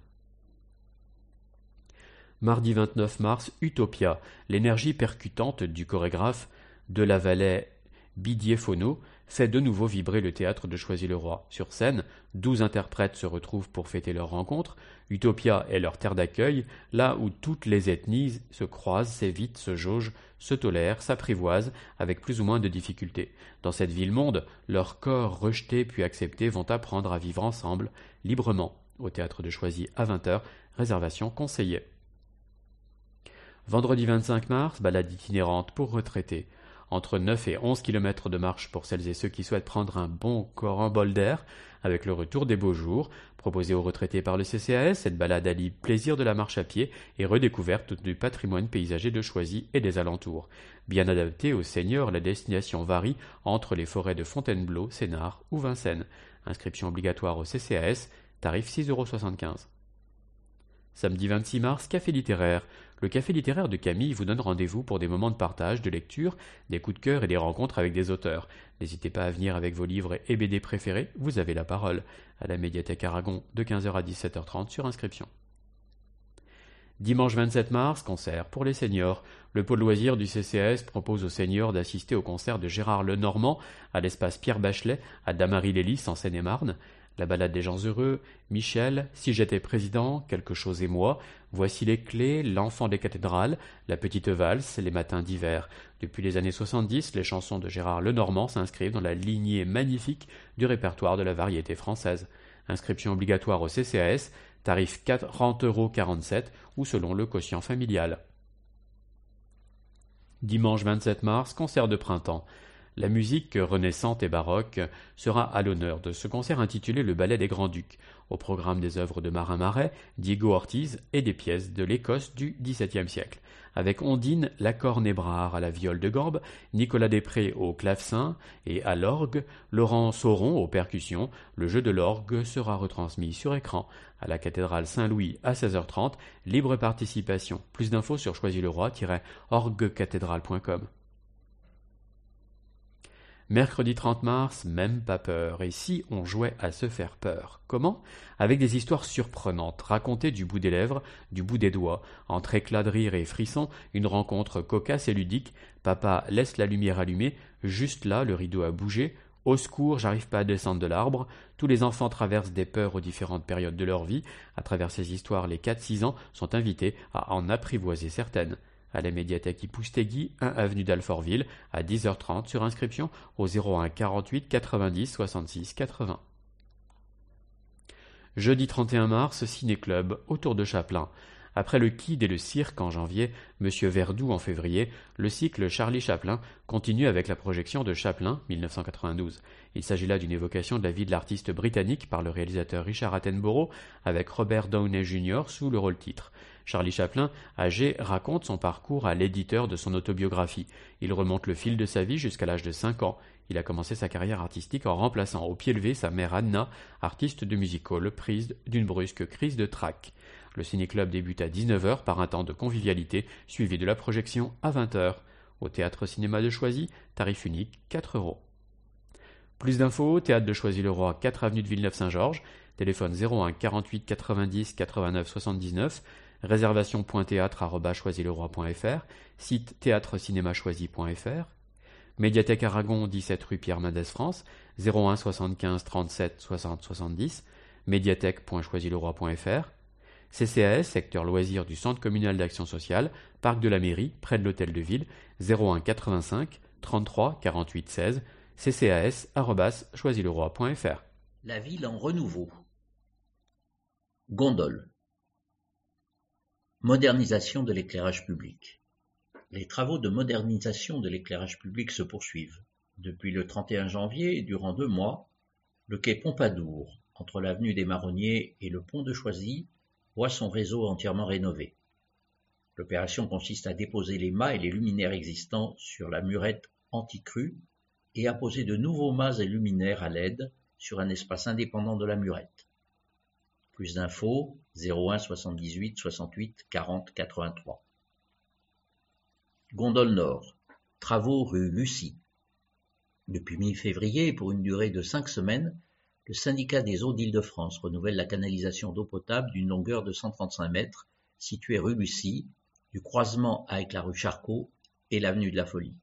Mardi vingt-neuf mars, Utopia, l'énergie percutante du chorégraphe de la Valais Bidier-Fono fait de nouveau vibrer le théâtre de Choisy-le-Roi. Sur scène, douze interprètes se retrouvent pour fêter leur rencontre. Utopia est leur terre d'accueil, là où toutes les ethnies se croisent, s'évitent, se jaugent, se tolèrent, s'apprivoisent, avec plus ou moins de difficultés. Dans cette ville-monde, leurs corps rejetés puis acceptés vont apprendre à vivre ensemble, librement. Au théâtre de Choisy à vingt heures, réservation conseillée. Vendredi vingt-cinq mars, balade itinérante pour retraités. Entre neuf et onze kilomètres de marche pour celles et ceux qui souhaitent prendre un bon bol d'air avec le retour des beaux jours. Proposée aux retraités par le C C A S, cette balade allie plaisir de la marche à pied et redécouverte du patrimoine paysager de Choisy et des alentours. Bien adaptée aux seniors, la destination varie entre les forêts de Fontainebleau, Sénart ou Vincennes. Inscription obligatoire au C C A S, tarif six euros soixante-quinze. Samedi vingt-six mars, café littéraire. Le café littéraire de Camille vous donne rendez-vous pour des moments de partage, de lecture, des coups de cœur et des rencontres avec des auteurs. N'hésitez pas à venir avec vos livres et B D préférés, vous avez la parole. À la médiathèque Aragon de quinze heures à dix-sept heures trente sur inscription. Dimanche vingt-sept mars, concert pour les seniors. Le pôle loisirs du C C A S propose aux seniors d'assister au concert de Gérard Lenormand à l'espace Pierre Bachelet à Damary-les-Lys en Seine-et-Marne. La balade des gens heureux, Michel, Si j'étais président, Quelque chose et moi, Voici les clés, L'enfant des cathédrales, La petite valse, Les matins d'hiver. Depuis les années soixante-dix, les chansons de Gérard Lenormand s'inscrivent dans la lignée magnifique du répertoire de la variété française. Inscription obligatoire au C C A S, tarif quarante euros quarante-sept ou selon le quotient familial. Dimanche vingt-sept mars, concert de printemps. La musique renaissante et baroque sera à l'honneur de ce concert intitulé Le Ballet des Grands-Ducs, au programme des œuvres de Marin Marais, Diego Ortiz et des pièces de l'Écosse du dix-septième siècle, avec Ondine Lacorne-Hébrard à la viole de gambe, Nicolas Després au clavecin et à l'orgue, Laurent Sauron aux percussions. Le jeu de l'orgue sera retransmis sur écran à la cathédrale Saint-Louis à seize heures trente, libre participation. Plus d'infos sur choisis le roi tiret orgue cathédrale point com. Mercredi trente mars, même pas peur. Et si on jouait à se faire peur? Comment? Avec des histoires surprenantes, racontées du bout des lèvres, du bout des doigts. Entre éclats de rire et frissons, une rencontre cocasse et ludique. Papa laisse la lumière allumée. Juste là, le rideau a bougé. Au secours, j'arrive pas à descendre de l'arbre. Tous les enfants traversent des peurs aux différentes périodes de leur vie. À travers ces histoires, les quatre six ans sont invités à en apprivoiser certaines. À la médiathèque Ipoustegui, un avenue d'Alfortville, à dix heures trente sur inscription au zéro un quarante-huit quatre-vingt-dix soixante-six quatre-vingts. Jeudi trente et un mars, Ciné-Club, autour de Chaplin. Après le Kid et le cirque en janvier, Monsieur Verdoux en février, le cycle Charlie Chaplin continue avec la projection de Chaplin, mille neuf cent quatre-vingt-douze. Il s'agit là d'une évocation de la vie de l'artiste britannique par le réalisateur Richard Attenborough, avec Robert Downey junior sous le rôle-titre. Charlie Chaplin, âgé, raconte son parcours à l'éditeur de son autobiographie. Il remonte le fil de sa vie jusqu'à l'âge de cinq ans. Il a commencé sa carrière artistique en remplaçant au pied levé sa mère Anna, artiste de music-hall, prise d'une brusque crise de trac. Le ciné-club débute à dix-neuf heures par un temps de convivialité, suivi de la projection à vingt heures. Au Théâtre Cinéma de Choisy, tarif unique, quatre euros. Plus d'infos, Théâtre de Choisy-le-Roi, quatre avenue de Villeneuve-Saint-Georges, téléphone zéro un quarante-huit quatre-vingt-dix quatre-vingt-neuf soixante-dix-neuf, réservation.théâtre arobase choisy-le-roi point fr, site théâtre cinéma choisy point fr, médiathèque Aragon, dix-sept rue Pierre Mendès France, zéro un soixante-quinze trente-sept soixante soixante-dix, médiathèque point choisy le roi point fr, C C A S, secteur loisirs du Centre communal d'action sociale, parc de la mairie, près de l'hôtel de ville, zéro un quatre-vingt-cinq trente-trois quarante-huit seize, ccas arobase choisy le roi point fr. La ville en renouveau. Gondole. Modernisation de l'éclairage public. Les travaux de modernisation de l'éclairage public se poursuivent. Depuis le trente et un janvier et durant deux mois, le quai Pompadour, entre l'avenue des Marronniers et le pont de Choisy, voit son réseau entièrement rénové. L'opération consiste à déposer les mâts et les luminaires existants sur la murette anti-crue et à poser de nouveaux mâts et luminaires à L E D sur un espace indépendant de la murette. Plus d'infos, zéro un soixante-dix-huit soixante-huit quarante quatre-vingt-trois. Gondole Nord. Travaux rue Lucie. Depuis mi-février et pour une durée de cinq semaines, le syndicat des eaux d'Île-de-France renouvelle la canalisation d'eau potable d'une longueur de cent trente-cinq mètres, située rue Lucie, du croisement avec la rue Charcot et l'avenue de la Folie.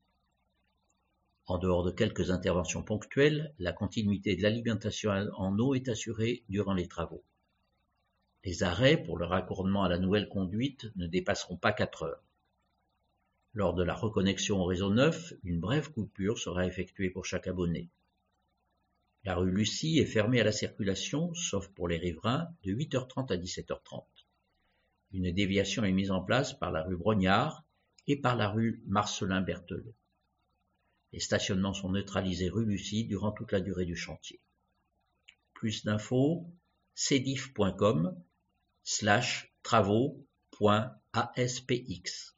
En dehors de quelques interventions ponctuelles, la continuité de l'alimentation en eau est assurée durant les travaux. Les arrêts pour le raccordement à la nouvelle conduite ne dépasseront pas quatre heures. Lors de la reconnexion au réseau neuf, une brève coupure sera effectuée pour chaque abonné. La rue Lucie est fermée à la circulation, sauf pour les riverains, de huit heures trente à dix-sept heures trente. Une déviation est mise en place par la rue Brognard et par la rue Marcelin-Berthelot. Les stationnements sont neutralisés rue Lucie durant toute la durée du chantier. Plus d'infos, cedif.com slash travaux.aspx.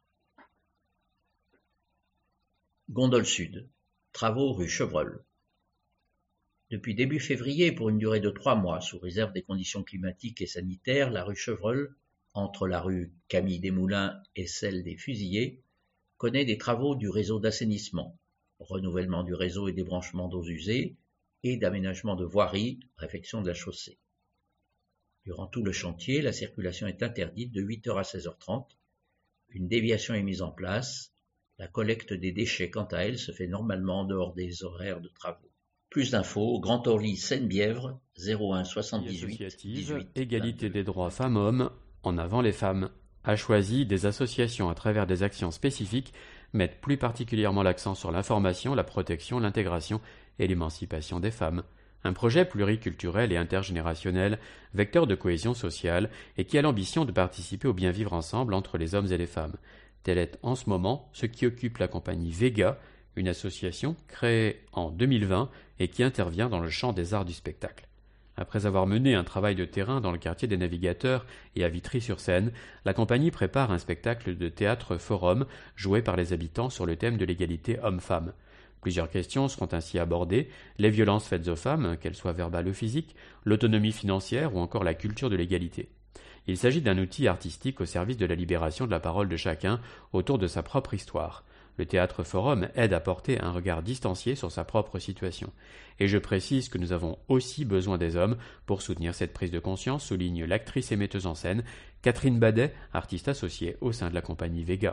Gondole Sud. Travaux rue Chevreul. Depuis début février et pour une durée de trois mois, sous réserve des conditions climatiques et sanitaires, la rue Chevreul entre la rue Camille Desmoulins et celle des Fusillés, connaît des travaux du réseau d'assainissement, renouvellement du réseau et débranchement d'eaux usées et d'aménagement de voiries, réfection de la chaussée. Durant tout le chantier, la circulation est interdite de huit heures à seize heures trente. Une déviation est mise en place. La collecte des déchets, quant à elle, se fait normalement en dehors des horaires de travaux. Plus d'infos, Grand Orly, Seine-Bièvre, zéro un soixante-dix-huit dix-huit Égalité vingt-deux. des droits femmes-hommes, en avant les femmes, a choisi des associations à travers des actions spécifiques mettent plus particulièrement l'accent sur l'information, la protection, l'intégration et l'émancipation des femmes. Un projet pluriculturel et intergénérationnel, vecteur de cohésion sociale et qui a l'ambition de participer au bien vivre ensemble entre les hommes et les femmes. Tel est en ce moment ce qui occupe la compagnie Vega, une association créée en deux mille vingt et qui intervient dans le champ des arts du spectacle. Après avoir mené un travail de terrain dans le quartier des Navigateurs et à Vitry-sur-Seine, la compagnie prépare un spectacle de théâtre forum joué par les habitants sur le thème de l'égalité homme-femme. Plusieurs questions seront ainsi abordées, les violences faites aux femmes, qu'elles soient verbales ou physiques, l'autonomie financière ou encore la culture de l'égalité. Il s'agit d'un outil artistique au service de la libération de la parole de chacun autour de sa propre histoire. Le théâtre forum aide à porter un regard distancié sur sa propre situation. Et je précise que nous avons aussi besoin des hommes pour soutenir cette prise de conscience, souligne l'actrice et metteuse en scène Catherine Badet, artiste associée au sein de la compagnie Vega.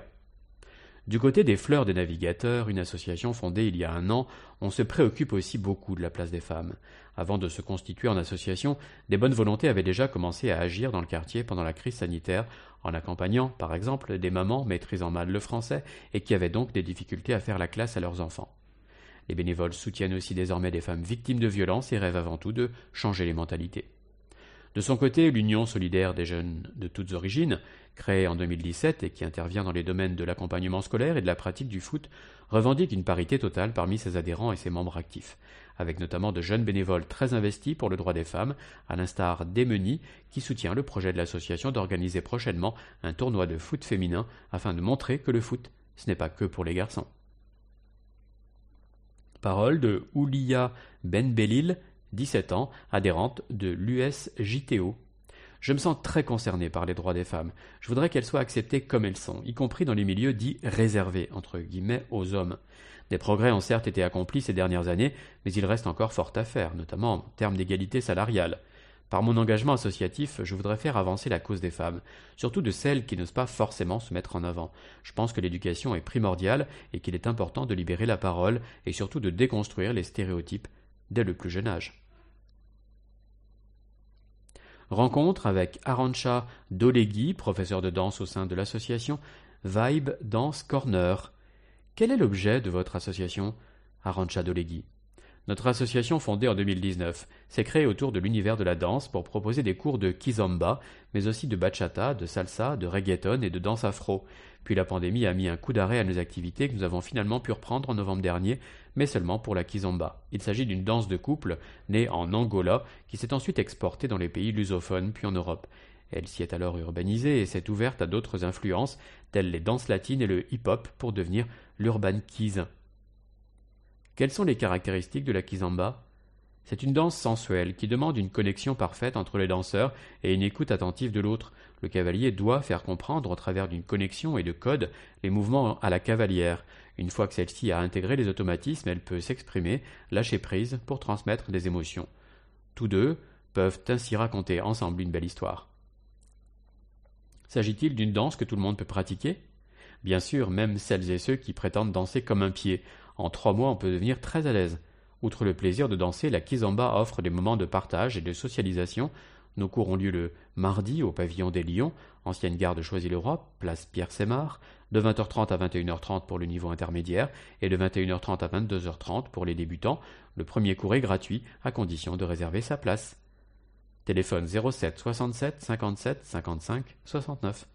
Du côté des Fleurs des Navigateurs, une association fondée il y a un an, on se préoccupe aussi beaucoup de la place des femmes. Avant de se constituer en association, des bonnes volontés avaient déjà commencé à agir dans le quartier pendant la crise sanitaire, en accompagnant, par exemple, des mamans maîtrisant mal le français et qui avaient donc des difficultés à faire la classe à leurs enfants. Les bénévoles soutiennent aussi désormais des femmes victimes de violences et rêvent avant tout de changer les mentalités. De son côté, l'Union solidaire des jeunes de toutes origines, créée en deux mille dix-sept et qui intervient dans les domaines de l'accompagnement scolaire et de la pratique du foot, revendique une parité totale parmi ses adhérents et ses membres actifs, avec notamment de jeunes bénévoles très investis pour le droit des femmes, à l'instar d'Emeni, qui soutient le projet de l'association d'organiser prochainement un tournoi de foot féminin afin de montrer que le foot, ce n'est pas que pour les garçons. Parole de Oulia Benbelil, dix-sept ans, adhérente de l'U S J T O. Je me sens très concerné par les droits des femmes. Je voudrais qu'elles soient acceptées comme elles sont, y compris dans les milieux dits réservés, entre guillemets, aux hommes. Des progrès ont certes été accomplis ces dernières années, mais il reste encore fort à faire, notamment en termes d'égalité salariale. Par mon engagement associatif, je voudrais faire avancer la cause des femmes, surtout de celles qui n'osent pas forcément se mettre en avant. Je pense que l'éducation est primordiale et qu'il est important de libérer la parole et surtout de déconstruire les stéréotypes dès le plus jeune âge. Rencontre avec Arantxa Dolegui, professeur de danse au sein de l'association Vibe Dance Corner. Quel est l'objet de votre association, Arantxa Dolegui? Notre association, fondée en deux mille dix-neuf, s'est créée autour de l'univers de la danse pour proposer des cours de kizomba, mais aussi de bachata, de salsa, de reggaeton et de danse afro. Puis la pandémie a mis un coup d'arrêt à nos activités que nous avons finalement pu reprendre en novembre dernier, mais seulement pour la kizomba. Il s'agit d'une danse de couple née en Angola qui s'est ensuite exportée dans les pays lusophones puis en Europe. Elle s'y est alors urbanisée et s'est ouverte à d'autres influences telles les danses latines et le hip-hop pour devenir l'urban kiz. Quelles sont les caractéristiques de la kizomba? C'est une danse sensuelle qui demande une connexion parfaite entre les danseurs et une écoute attentive de l'autre. Le cavalier doit faire comprendre au travers d'une connexion et de codes les mouvements à la cavalière. Une fois que celle-ci a intégré les automatismes, elle peut s'exprimer, lâcher prise pour transmettre des émotions. Tous deux peuvent ainsi raconter ensemble une belle histoire. S'agit-il d'une danse que tout le monde peut pratiquer? Bien sûr, même celles et ceux qui prétendent danser comme un pied. En trois mois, on peut devenir très à l'aise. Outre le plaisir de danser, la kizomba offre des moments de partage et de socialisation. Nos cours ont lieu le mardi au pavillon des Lions, ancienne gare de Choisy-le-Roi, place Pierre-Sémard, de vingt heures trente à vingt et une heures trente pour le niveau intermédiaire et de vingt et une heures trente à vingt-deux heures trente pour les débutants. Le premier cours est gratuit, à condition de réserver sa place. Téléphone zéro sept soixante-sept cinquante-sept cinquante-cinq soixante-neuf.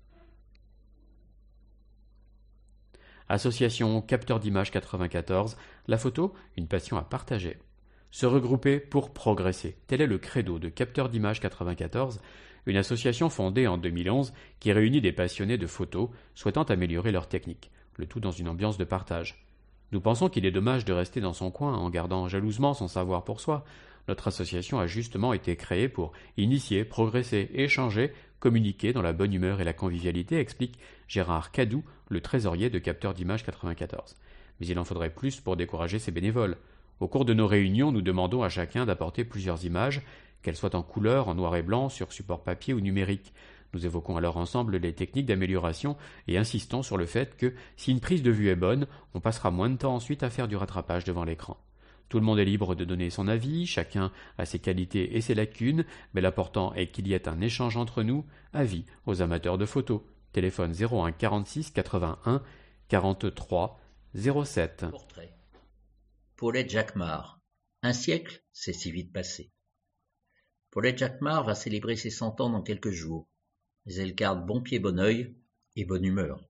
Association Capteur d'Images quatre-vingt-quatorze, la photo, une passion à partager. Se regrouper pour progresser, tel est le credo de Capteur d'Images quatre-vingt-quatorze, une association fondée en deux mille onze qui réunit des passionnés de photos souhaitant améliorer leur technique, le tout dans une ambiance de partage. Nous pensons qu'il est dommage de rester dans son coin en gardant jalousement son savoir pour soi. Notre association a justement été créée pour initier, progresser, échanger, communiquer dans la bonne humeur et la convivialité, explique Gérard Cadou, le trésorier de Capteurs d'Images quatre-vingt-quatorze. Mais il en faudrait plus pour décourager ces bénévoles. Au cours de nos réunions, nous demandons à chacun d'apporter plusieurs images, qu'elles soient en couleur, en noir et blanc, sur support papier ou numérique. Nous évoquons alors ensemble les techniques d'amélioration et insistons sur le fait que, si une prise de vue est bonne, on passera moins de temps ensuite à faire du rattrapage devant l'écran. Tout le monde est libre de donner son avis, chacun a ses qualités et ses lacunes, mais l'important est qu'il y ait un échange entre nous. Avis aux amateurs de photos. Téléphone zéro un quarante-six quatre-vingt-un quarante-trois zéro sept. Portrait. Paulette Jacquemart. Un siècle, c'est si vite passé. Paulette Jacquemart va célébrer ses cent ans dans quelques jours, mais elle garde bon pied, bon œil et bonne humeur.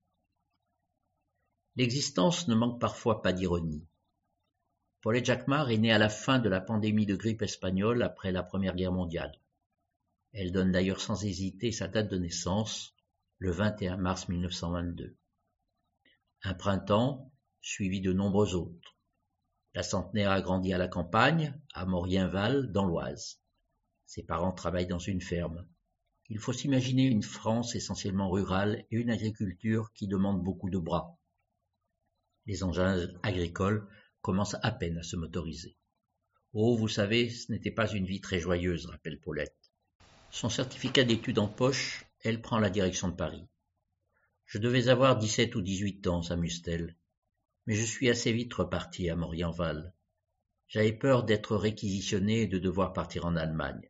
L'existence ne manque parfois pas d'ironie. Paulette Jacquemart est née à la fin de la pandémie de grippe espagnole après la Première Guerre mondiale. Elle donne d'ailleurs sans hésiter sa date de naissance, le vingt et un mars mille neuf cent vingt-deux. Un printemps suivi de nombreux autres. La centenaire a grandi à la campagne, à Maurienval, dans l'Oise. Ses parents travaillent dans une ferme. Il faut s'imaginer une France essentiellement rurale et une agriculture qui demande beaucoup de bras. Les engins agricoles commencent à peine à se motoriser. Oh, vous savez, ce n'était pas une vie très joyeuse, rappelle Paulette. Son certificat d'études en poche, elle prend la direction de Paris. Je devais avoir dix-sept ou dix-huit ans, s'amuse-t-elle, mais je suis assez vite reparti à Maurienval. J'avais peur d'être réquisitionné et de devoir partir en Allemagne.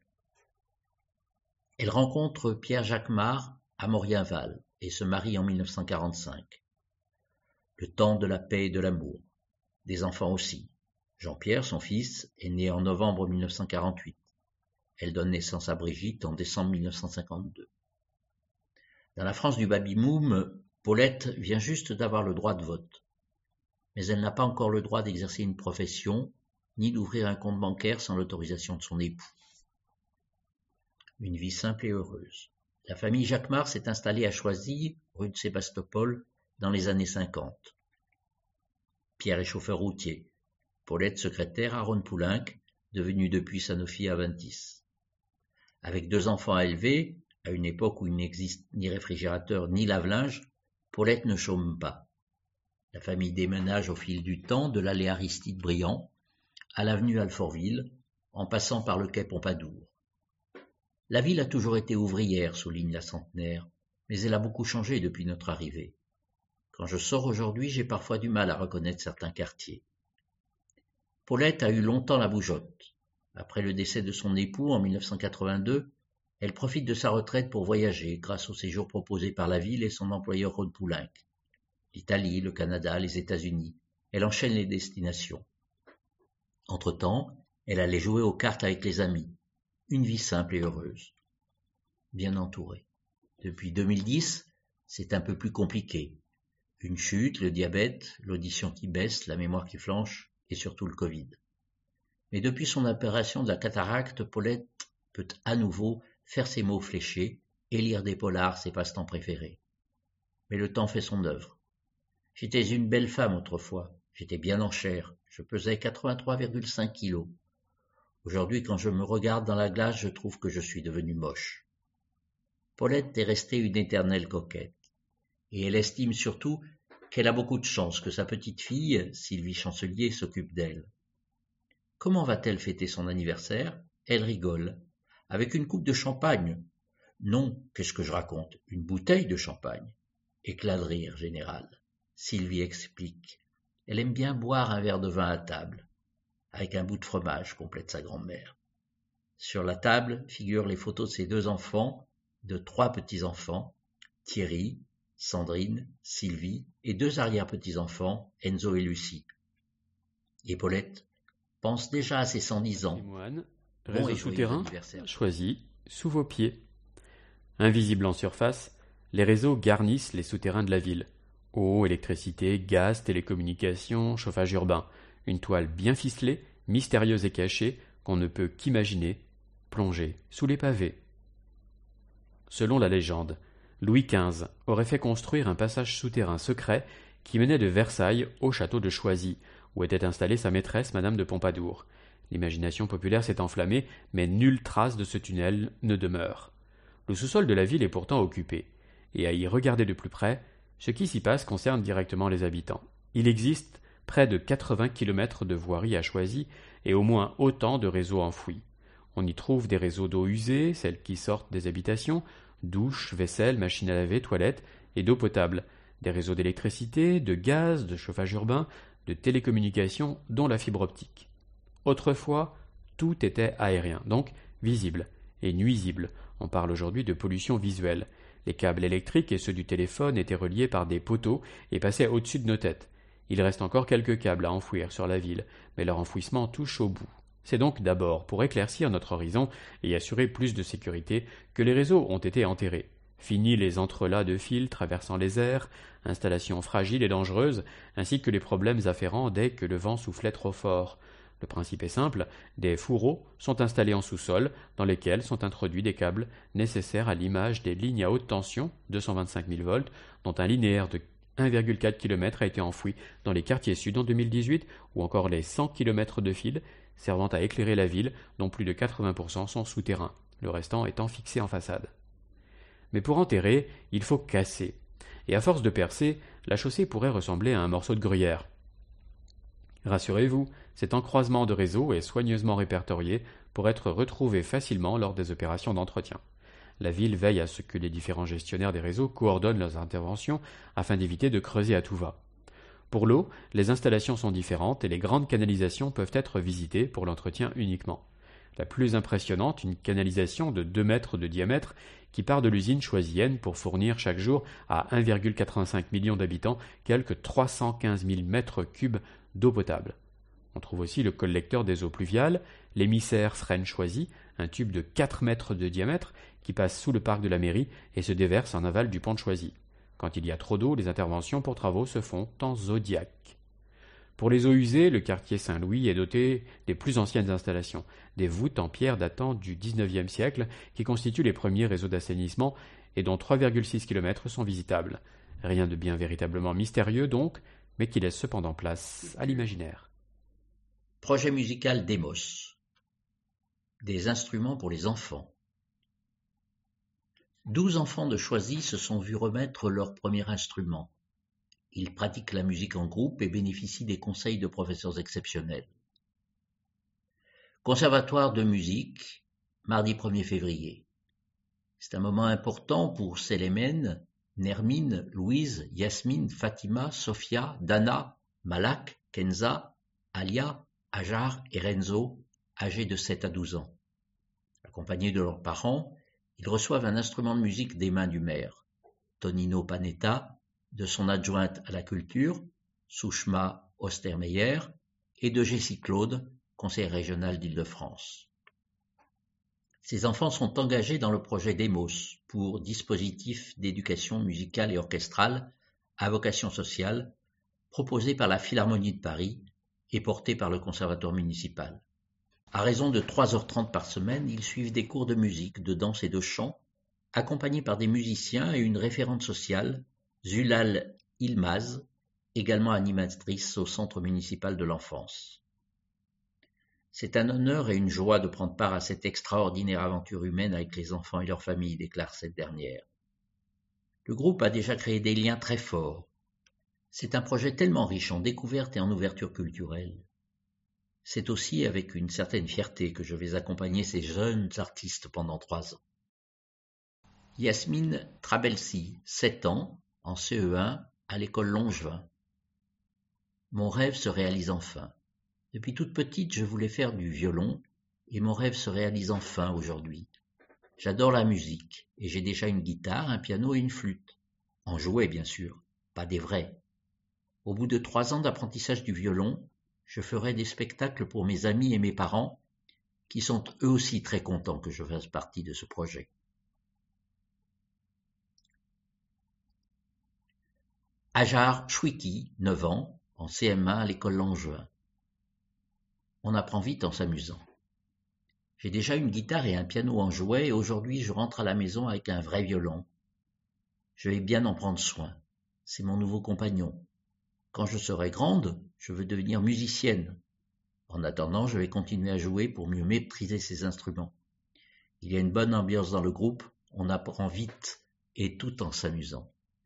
Elle rencontre Pierre Jacquemart à Maurienval et se marie en mille neuf cent quarante-cinq. Le temps de la paix et de l'amour. Des enfants aussi. Jean-Pierre, son fils, est né en novembre mille neuf cent quarante-huit. Elle donne naissance à Brigitte en décembre mille neuf cent cinquante-deux. Dans la France du baby-boom, Paulette vient juste d'avoir le droit de vote. Mais elle n'a pas encore le droit d'exercer une profession, ni d'ouvrir un compte bancaire sans l'autorisation de son époux. Une vie simple et heureuse. La famille Jacquemart s'est installée à Choisy, rue de Sébastopol, dans les années cinquante. Pierre est chauffeur routier. Paulette secrétaire à Rhône-Poulenc, devenue depuis Sanofi Aventis. Avec deux enfants à élever, à une époque où il n'existe ni réfrigérateur ni lave-linge, Paulette ne chôme pas. La famille déménage au fil du temps de l'allée Aristide-Briand à l'avenue Alfortville, en passant par le quai Pompadour. La ville a toujours été ouvrière, souligne la centenaire, mais elle a beaucoup changé depuis notre arrivée. Quand je sors aujourd'hui, j'ai parfois du mal à reconnaître certains quartiers. Paulette a eu longtemps la bougeotte. Après le décès de son époux en mille neuf cent quatre-vingt-deux, elle profite de sa retraite pour voyager grâce aux séjours proposés par la ville et son employeur Rhône-Poulenc. L'Italie, le Canada, les États-Unis. Elle enchaîne les destinations. Entre-temps, elle allait jouer aux cartes avec les amis. Une vie simple et heureuse. Bien entourée. Depuis deux mille dix, c'est un peu plus compliqué. Une chute, le diabète, l'audition qui baisse, la mémoire qui flanche et surtout le Covid. Mais depuis son opération de la cataracte, Paulette peut à nouveau faire ses mots fléchés et lire des polars, ses passe-temps préférés. Mais le temps fait son œuvre. J'étais une belle femme autrefois, j'étais bien en chair, je pesais quatre-vingt-trois virgule cinq kilos. Aujourd'hui, quand je me regarde dans la glace, je trouve que je suis devenue moche. Paulette est restée une éternelle coquette. Et elle estime surtout qu'elle a beaucoup de chance que sa petite fille, Sylvie Chancelier, s'occupe d'elle. Comment va-t-elle fêter son anniversaire? Elle rigole. Avec une coupe de champagne. Non, qu'est-ce que je raconte? Une bouteille de champagne. Éclat de rire général. Sylvie explique. Elle aime bien boire un verre de vin à table. Avec un bout de fromage, complète sa grand-mère. Sur la table figurent les photos de ses deux enfants, de trois petits-enfants, Thierry, Sandrine, Sylvie et deux arrière-petits-enfants, Enzo et Lucie. Et Paulette pense déjà à ses cent dix ans. Moine, réseau bon souterrain, choisi, sous vos pieds. Invisibles en surface, les réseaux garnissent les souterrains de la ville. Eau, électricité, gaz, télécommunications, chauffage urbain. Une toile bien ficelée, mystérieuse et cachée, qu'on ne peut qu'imaginer, plongée sous les pavés. Selon la légende, Louis quinze aurait fait construire un passage souterrain secret qui menait de Versailles au château de Choisy, où était installée sa maîtresse, Madame de Pompadour. L'imagination populaire s'est enflammée, mais nulle trace de ce tunnel ne demeure. Le sous-sol de la ville est pourtant occupé, et à y regarder de plus près, ce qui s'y passe concerne directement les habitants. Il existe près de quatre-vingts kilomètres de voirie à Choisy et au moins autant de réseaux enfouis. On y trouve des réseaux d'eau usée, celles qui sortent des habitations, douches, vaisselle, machines à laver, toilettes et d'eau potable, des réseaux d'électricité, de gaz, de chauffage urbain, de télécommunications, dont la fibre optique. Autrefois, tout était aérien, donc visible et nuisible. On parle aujourd'hui de pollution visuelle. Les câbles électriques et ceux du téléphone étaient reliés par des poteaux et passaient au-dessus de nos têtes. Il reste encore quelques câbles à enfouir sur la ville, mais leur enfouissement touche au bout. C'est donc d'abord pour éclaircir notre horizon et assurer plus de sécurité que les réseaux ont été enterrés. Fini les entrelacs de fils traversant les airs, installations fragiles et dangereuses, ainsi que les problèmes afférents dès que le vent soufflait trop fort. Le principe est simple, des fourreaux sont installés en sous-sol, dans lesquels sont introduits des câbles nécessaires à l'image des lignes à haute tension, deux cent vingt-cinq mille volts, dont un linéaire de un virgule quatre kilomètres a été enfoui dans les quartiers sud en deux mille dix-huit, ou encore les cent kilomètres de fils servant à éclairer la ville, dont plus de quatre-vingts pour cent sont souterrains, le restant étant fixé en façade. Mais pour enterrer, il faut casser, et à force de percer, la chaussée pourrait ressembler à un morceau de gruyère. Rassurez-vous, cet encroisement de réseaux est soigneusement répertorié pour être retrouvé facilement lors des opérations d'entretien. La ville veille à ce que les différents gestionnaires des réseaux coordonnent leurs interventions afin d'éviter de creuser à tout va. Pour l'eau, les installations sont différentes et les grandes canalisations peuvent être visitées pour l'entretien uniquement. La plus impressionnante, une canalisation de deux mètres de diamètre qui part de l'usine choisienne pour fournir chaque jour à un virgule quatre-vingt-cinq million d'habitants quelques trois cent quinze mille mètres cubes d'eau potable. On trouve aussi le collecteur des eaux pluviales, l'émissaire Fresnes-Choisy, un tube de quatre mètres de diamètre qui passe sous le parc de la mairie et se déverse en aval du pont de Choisy. Quand il y a trop d'eau, les interventions pour travaux se font en zodiaque. Pour les eaux usées, le quartier Saint-Louis est doté des plus anciennes installations, des voûtes en pierre datant du dix-neuvième siècle qui constituent les premiers réseaux d'assainissement et dont trois virgule six kilomètres sont visitables. Rien de bien véritablement mystérieux donc, mais qui laisse cependant place à l'imaginaire. Projet musical Demos. Des instruments pour les enfants. Douze enfants de Choisy se sont vus remettre leur premier instrument. Ils pratiquent la musique en groupe et bénéficient des conseils de professeurs exceptionnels. Conservatoire de musique, mardi premier février. C'est un moment important pour Célémène, Nermine, Louise, Yasmine, Fatima, Sophia, Dana, Malak, Kenza, Alia, Ajar et Renzo, âgés de sept à douze ans. Accompagnés de leurs parents, ils reçoivent un instrument de musique des mains du maire, Tonino Panetta, de son adjointe à la culture, Souchma Ostermeyer, et de Jessie Claude, conseillère régionale d'Île-de-France. Ces enfants sont engagés dans le projet Demos pour dispositif d'éducation musicale et orchestrale à vocation sociale, proposé par la Philharmonie de Paris et porté par le Conservatoire municipal. À raison de trois heures trente par semaine, ils suivent des cours de musique, de danse et de chant, accompagnés par des musiciens et une référente sociale, Zulal Ilmaz, également animatrice au Centre municipal de l'enfance. C'est un honneur et une joie de prendre part à cette extraordinaire aventure humaine avec les enfants et leurs familles, déclare cette dernière. Le groupe a déjà créé des liens très forts. C'est un projet tellement riche en découvertes et en ouverture culturelle. C'est aussi avec une certaine fierté que je vais accompagner ces jeunes artistes pendant trois ans. Yasmine Trabelsi, sept ans, en C E un, à l'école Longevin. Mon rêve se réalise enfin. Depuis toute petite, je voulais faire du violon, et mon rêve se réalise enfin aujourd'hui. J'adore la musique, et j'ai déjà une guitare, un piano et une flûte. En jouer, bien sûr, pas des vrais. Au bout de trois ans d'apprentissage du violon, je ferai des spectacles pour mes amis et mes parents, qui sont eux aussi très contents que je fasse partie de ce projet. Ajar Chouiki, neuf ans, en C M un à l'école Langevin. On apprend vite en s'amusant. J'ai déjà une guitare et un piano en jouet et aujourd'hui je rentre à la maison avec un vrai violon. Je vais bien en prendre soin. C'est mon nouveau compagnon. Quand je serai grande, je veux devenir musicienne. En attendant, je vais continuer à jouer pour mieux maîtriser ces instruments. Il y a une bonne ambiance dans le groupe, on apprend vite et tout en s'amusant.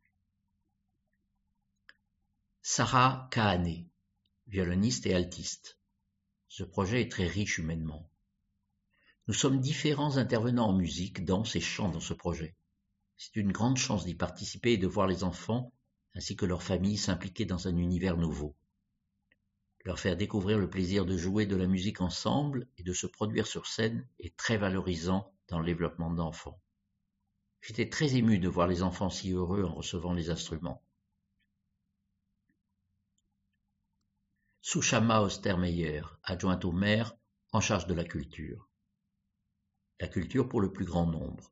Sarah Kahane, violoniste et altiste. Ce projet est très riche humainement. Nous sommes différents intervenants en musique, danse et chant dans ce projet. C'est une grande chance d'y participer et de voir les enfants ainsi que leurs familles s'impliquer dans un univers nouveau. Leur faire découvrir le plaisir de jouer de la musique ensemble et de se produire sur scène est très valorisant dans le développement d'enfants. J'étais très ému de voir les enfants si heureux en recevant les instruments. Sushama Ostermeyer, adjointe au maire, en charge de la culture. La culture pour le plus grand nombre.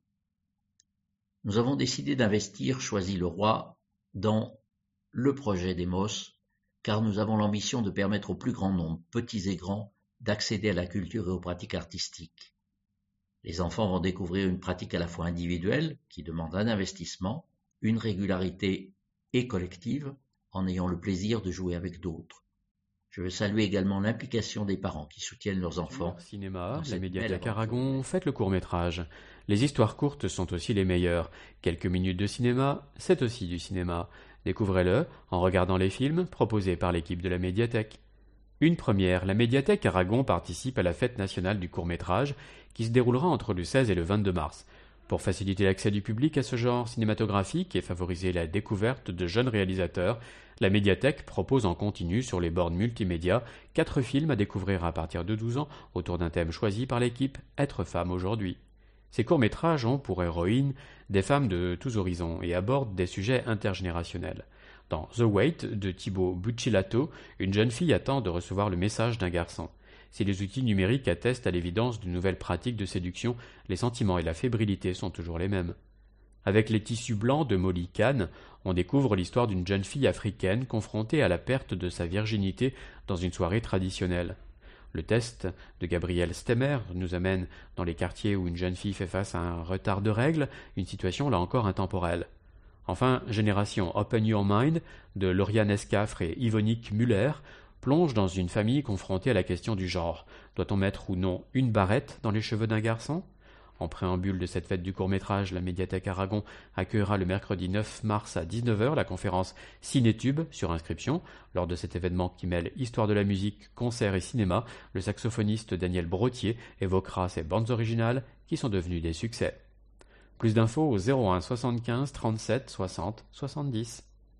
Nous avons décidé d'investir Choisy-le-Roi dans le projet Demos, car nous avons l'ambition de permettre au plus grand nombre, petits et grands, d'accéder à la culture et aux pratiques artistiques. Les enfants vont découvrir une pratique à la fois individuelle, qui demande un investissement, une régularité et collective, en ayant le plaisir de jouer avec d'autres. Je veux saluer également l'implication des parents qui soutiennent leurs enfants. Cinéma, la médiathèque Aragon, faites le court-métrage. Les histoires courtes sont aussi les meilleures. Quelques minutes de cinéma, c'est aussi du cinéma. Découvrez-le en regardant les films proposés par l'équipe de la médiathèque. Une première, la médiathèque Aragon participe à la fête nationale du court-métrage qui se déroulera entre le seize et le vingt-deux mars. Pour faciliter l'accès du public à ce genre cinématographique et favoriser la découverte de jeunes réalisateurs, la médiathèque propose en continu sur les bornes multimédia quatre films à découvrir à partir de douze ans autour d'un thème choisi par l'équipe « Être femme aujourd'hui ». Ces courts-métrages ont pour héroïnes des femmes de tous horizons et abordent des sujets intergénérationnels. Dans The Wait de Thibaut Buccilato, une jeune fille attend de recevoir le message d'un garçon. Si les outils numériques attestent à l'évidence de nouvelles pratiques de séduction, les sentiments et la fébrilité sont toujours les mêmes. Avec les tissus blancs de Molly Kahn, on découvre l'histoire d'une jeune fille africaine confrontée à la perte de sa virginité dans une soirée traditionnelle. Le test de Gabriel Stemmer nous amène dans les quartiers où une jeune fille fait face à un retard de règles, une situation là encore intemporelle. Enfin, Génération Open Your Mind de Lauriane Escafre et Yvonique Muller plonge dans une famille confrontée à la question du genre. Doit-on mettre ou non une barrette dans les cheveux d'un garçon ? En préambule de cette fête du court-métrage, la médiathèque Aragon accueillera le mercredi neuf mars à dix-neuf heures la conférence Cinétube sur inscription. Lors de cet événement qui mêle histoire de la musique, concerts et cinéma, le saxophoniste Daniel Brottier évoquera ses bandes originales qui sont devenues des succès. Plus d'infos au zéro un soixante-quinze trente-sept soixante soixante-dix.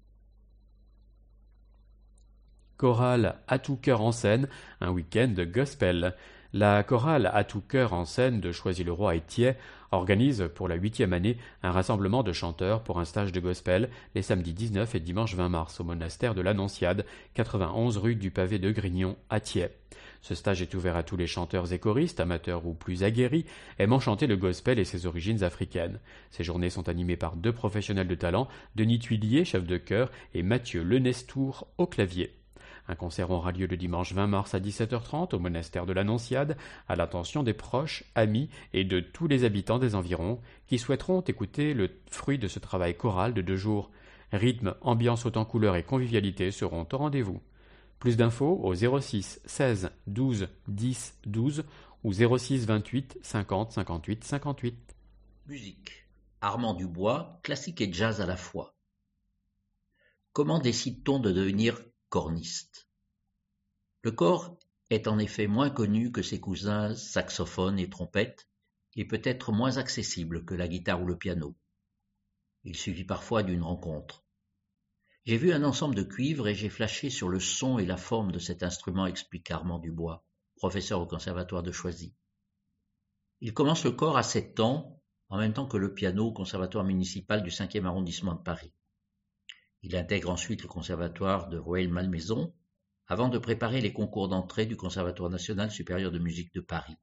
Chorale à tout cœur en scène, un week-end de gospel. La chorale à tout cœur en scène de Choisy-le-Roi et Thiais organise pour la huitième année un rassemblement de chanteurs pour un stage de gospel les samedis dix-neuf et dimanche vingt mars au monastère de l'Annonciade, quatre-vingt-onze rue du Pavé de Grignon à Thiais. Ce stage est ouvert à tous les chanteurs et choristes, amateurs ou plus aguerris, aimant chanter le gospel et ses origines africaines. Ces journées sont animées par deux professionnels de talent, Denis Tuillier, chef de chœur, et Mathieu Lenestour au clavier. Un concert aura lieu le dimanche vingt mars à dix-sept heures trente au monastère de l'Annonciade, à l'attention des proches, amis et de tous les habitants des environs qui souhaiteront écouter le fruit de ce travail choral de deux jours. Rythme, ambiance autant couleur et convivialité seront au rendez-vous. Plus d'infos au zéro six seize douze dix douze ou zéro six vingt-huit cinquante cinquante-huit cinquante-huit. Musique. Armand Dubois, classique et jazz à la fois. Comment décide-t-on de devenir corniste? Le cor est en effet moins connu que ses cousins saxophone et trompette et peut être moins accessible que la guitare ou le piano. Il suffit parfois d'une rencontre. J'ai vu un ensemble de cuivres et j'ai flashé sur le son et la forme de cet instrument, explique Armand Dubois, professeur au conservatoire de Choisy. Il commence le cor à sept ans, en même temps que le piano au conservatoire municipal du cinquième arrondissement de Paris. Il intègre ensuite le conservatoire de Rueil-Malmaison, avant de préparer les concours d'entrée du Conservatoire national supérieur de musique de Paris.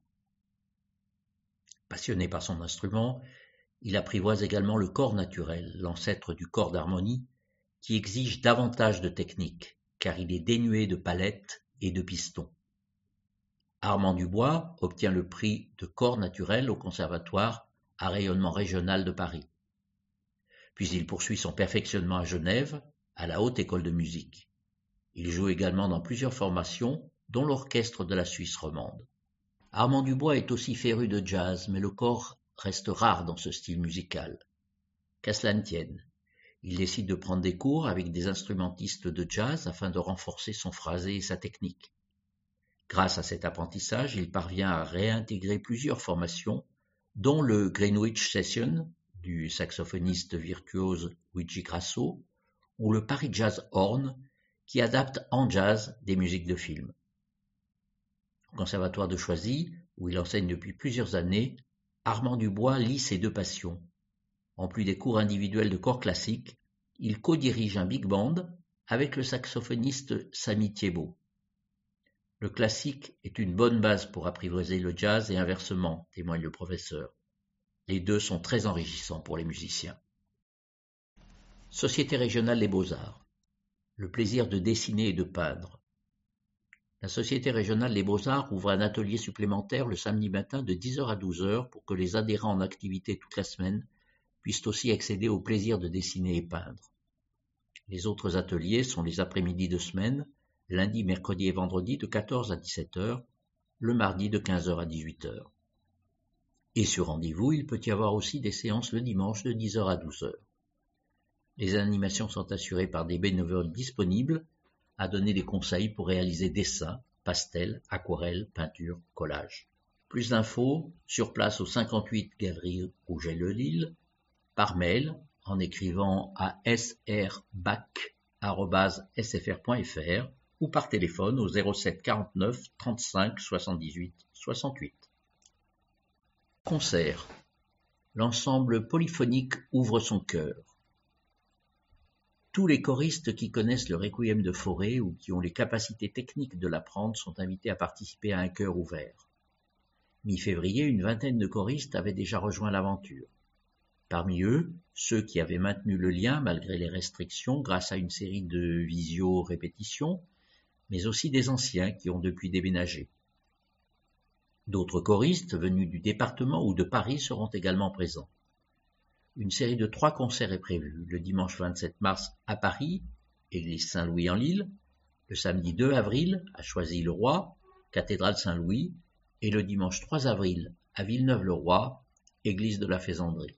Passionné par son instrument, il apprivoise également le cor naturel, l'ancêtre du cor d'harmonie, qui exige davantage de technique, car il est dénué de palettes et de pistons. Armand Dubois obtient le prix de cor naturel au Conservatoire à rayonnement régional de Paris. Puis il poursuit son perfectionnement à Genève, à la Haute École de musique. Il joue également dans plusieurs formations, dont l'orchestre de la Suisse romande. Armand Dubois est aussi féru de jazz, mais le corps reste rare dans ce style musical. Qu'à cela ne tienne, il décide de prendre des cours avec des instrumentistes de jazz afin de renforcer son phrasé et sa technique. Grâce à cet apprentissage, il parvient à réintégrer plusieurs formations, dont le Greenwich Session du saxophoniste virtuose Luigi Grasso ou le Paris Jazz Horn qui adapte en jazz des musiques de film. Au Conservatoire de Choisy, où il enseigne depuis plusieurs années, Armand Dubois lie ses deux passions. En plus des cours individuels de chor classique, il co-dirige un big band avec le saxophoniste Samy Thiebaud. Le classique est une bonne base pour apprivoiser le jazz et inversement, témoigne le professeur. Les deux sont très enrichissants pour les musiciens. Société régionale des Beaux-Arts. Le plaisir de dessiner et de peindre. La Société régionale des Beaux-Arts ouvre un atelier supplémentaire le samedi matin de dix heures à douze heures pour que les adhérents en activité toute la semaine puissent aussi accéder au plaisir de dessiner et peindre. Les autres ateliers sont les après-midi de semaine, lundi, mercredi et vendredi de quatorze à dix-sept heures, le mardi de quinze heures à dix-huit heures. Et sur rendez-vous, il peut y avoir aussi des séances le dimanche de dix heures à douze heures. Les animations sont assurées par des bénévoles disponibles à donner des conseils pour réaliser dessins, pastels, aquarelles, peintures, collages. Plus d'infos sur place au cinquante-huit Galerie Rouget-le-Lille, par mail en écrivant à s r bac arobase s f r point f r ou par téléphone au zéro sept quarante-neuf trente-cinq soixante-dix-huit soixante-huit. Concert. L'ensemble polyphonique ouvre son cœur. Tous les choristes qui connaissent le requiem de Fauré ou qui ont les capacités techniques de l'apprendre sont invités à participer à un chœur ouvert. Mi-février, une vingtaine de choristes avaient déjà rejoint l'aventure. Parmi eux, ceux qui avaient maintenu le lien malgré les restrictions grâce à une série de visio-répétitions, mais aussi des anciens qui ont depuis déménagé. D'autres choristes venus du département ou de Paris seront également présents. Une série de trois concerts est prévue, le dimanche vingt-sept mars à Paris, église Saint-Louis en Lille, le samedi deux avril à Choisy-le-Roi, cathédrale Saint-Louis, et le dimanche trois avril à Villeneuve-le-Roi, église de la Faisanderie.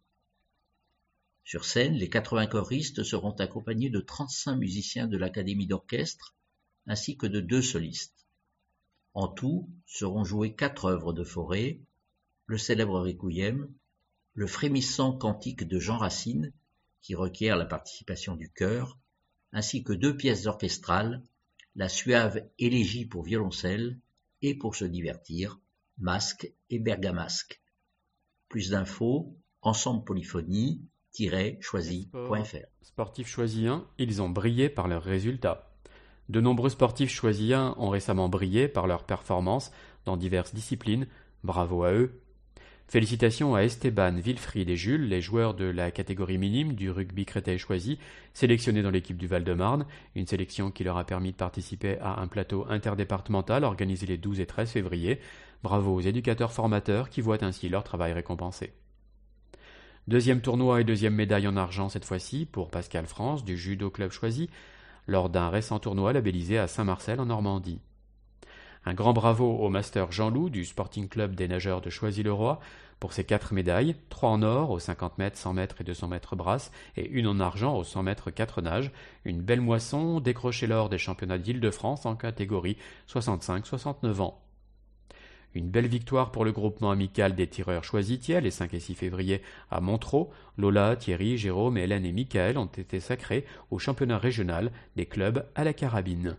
Sur scène, les quatre-vingts choristes seront accompagnés de trente-cinq musiciens de l'Académie d'orchestre, ainsi que de deux solistes. En tout, seront jouées quatre œuvres de Fauré, le célèbre Requiem, le frémissant cantique de Jean Racine, qui requiert la participation du chœur, ainsi que deux pièces orchestrales, la suave élégie pour violoncelle et pour se divertir, Masque et Bergamasque. Plus d'infos, ensemble polyphonie tiret choisy point f r. Sportifs choisyens, ils ont brillé par leurs résultats. De nombreux sportifs choisyens ont récemment brillé par leurs performances dans diverses disciplines. Bravo à eux. Félicitations à Esteban, Wilfried et Jules, les joueurs de la catégorie minime du rugby Créteil-Choisy, sélectionnés dans l'équipe du Val-de-Marne, une sélection qui leur a permis de participer à un plateau interdépartemental organisé les douze et treize février. Bravo aux éducateurs formateurs qui voient ainsi leur travail récompensé. Deuxième tournoi et deuxième médaille en argent cette fois-ci pour Pascal France du Judo Club Choisy lors d'un récent tournoi labellisé à Saint-Marcel en Normandie. Un grand bravo au master Jean-Loup du Sporting Club des nageurs de Choisy-le-Roi pour ses quatre médailles, trois en or aux cinquante mètres, cent mètres et deux cents mètres brasse et une en argent aux cent mètres quatre nages. Une belle moisson décrochée lors des championnats d'Île-de-France en catégorie soixante-cinq à soixante-neuf ans. Une belle victoire pour le groupement amical des tireurs Choisy-Thiel les cinq et six février à Montereau. Lola, Thierry, Jérôme, Hélène et Mickaël ont été sacrés au championnat régional des clubs à la carabine.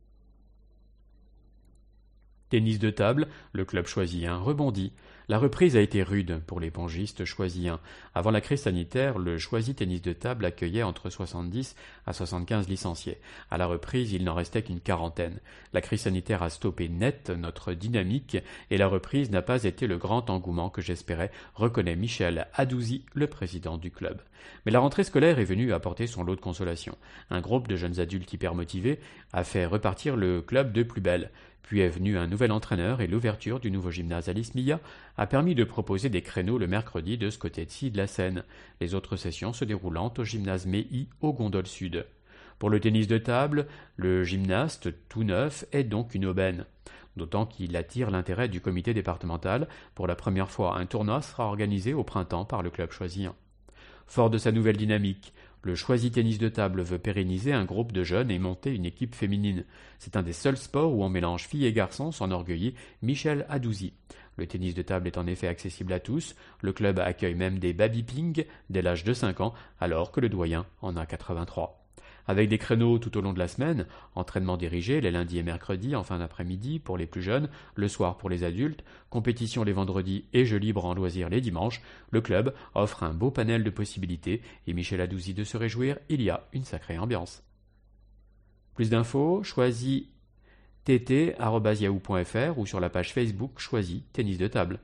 Tennis de table, le club choisyen rebondit. La reprise a été rude pour les pongistes choisyens. Avant la crise sanitaire, le Choisy Tennis de table accueillait entre soixante-dix à soixante-quinze licenciés. À la reprise, il n'en restait qu'une quarantaine. La crise sanitaire a stoppé net notre dynamique et la reprise n'a pas été le grand engouement que j'espérais, reconnaît Michel Adouzi, le président du club. Mais la rentrée scolaire est venue apporter son lot de consolation. Un groupe de jeunes adultes hyper motivés a fait repartir le club de plus belle. Puis est venu un nouvel entraîneur et l'ouverture du nouveau gymnase Alice Milla a permis de proposer des créneaux le mercredi de ce côté-ci de la Seine, les autres sessions se déroulant au gymnase Méi au Gondole Sud. Pour le tennis de table, le gymnaste tout neuf est donc une aubaine. D'autant qu'il attire l'intérêt du comité départemental. Pour la première fois, un tournoi sera organisé au printemps par le club choisien. Fort de sa nouvelle dynamique, le Choisy Tennis de Table veut pérenniser un groupe de jeunes et monter une équipe féminine. C'est un des seuls sports où on mélange filles et garçons, s'enorgueillit Michel Adouzi. Le tennis de table est en effet accessible à tous. Le club accueille même des baby-ping dès l'âge de cinq ans, alors que le doyen en a quatre-vingt-trois. Avec des créneaux tout au long de la semaine, entraînement dirigé les lundis et mercredis en fin d'après-midi pour les plus jeunes, le soir pour les adultes, compétition les vendredis et jeux libres en loisirs les dimanches, le club offre un beau panel de possibilités et Michel Adouzi de se réjouir, il y a une sacrée ambiance. Plus d'infos, choisis t t arobase yahoo point f r ou sur la page Facebook Choisy Tennis de Table.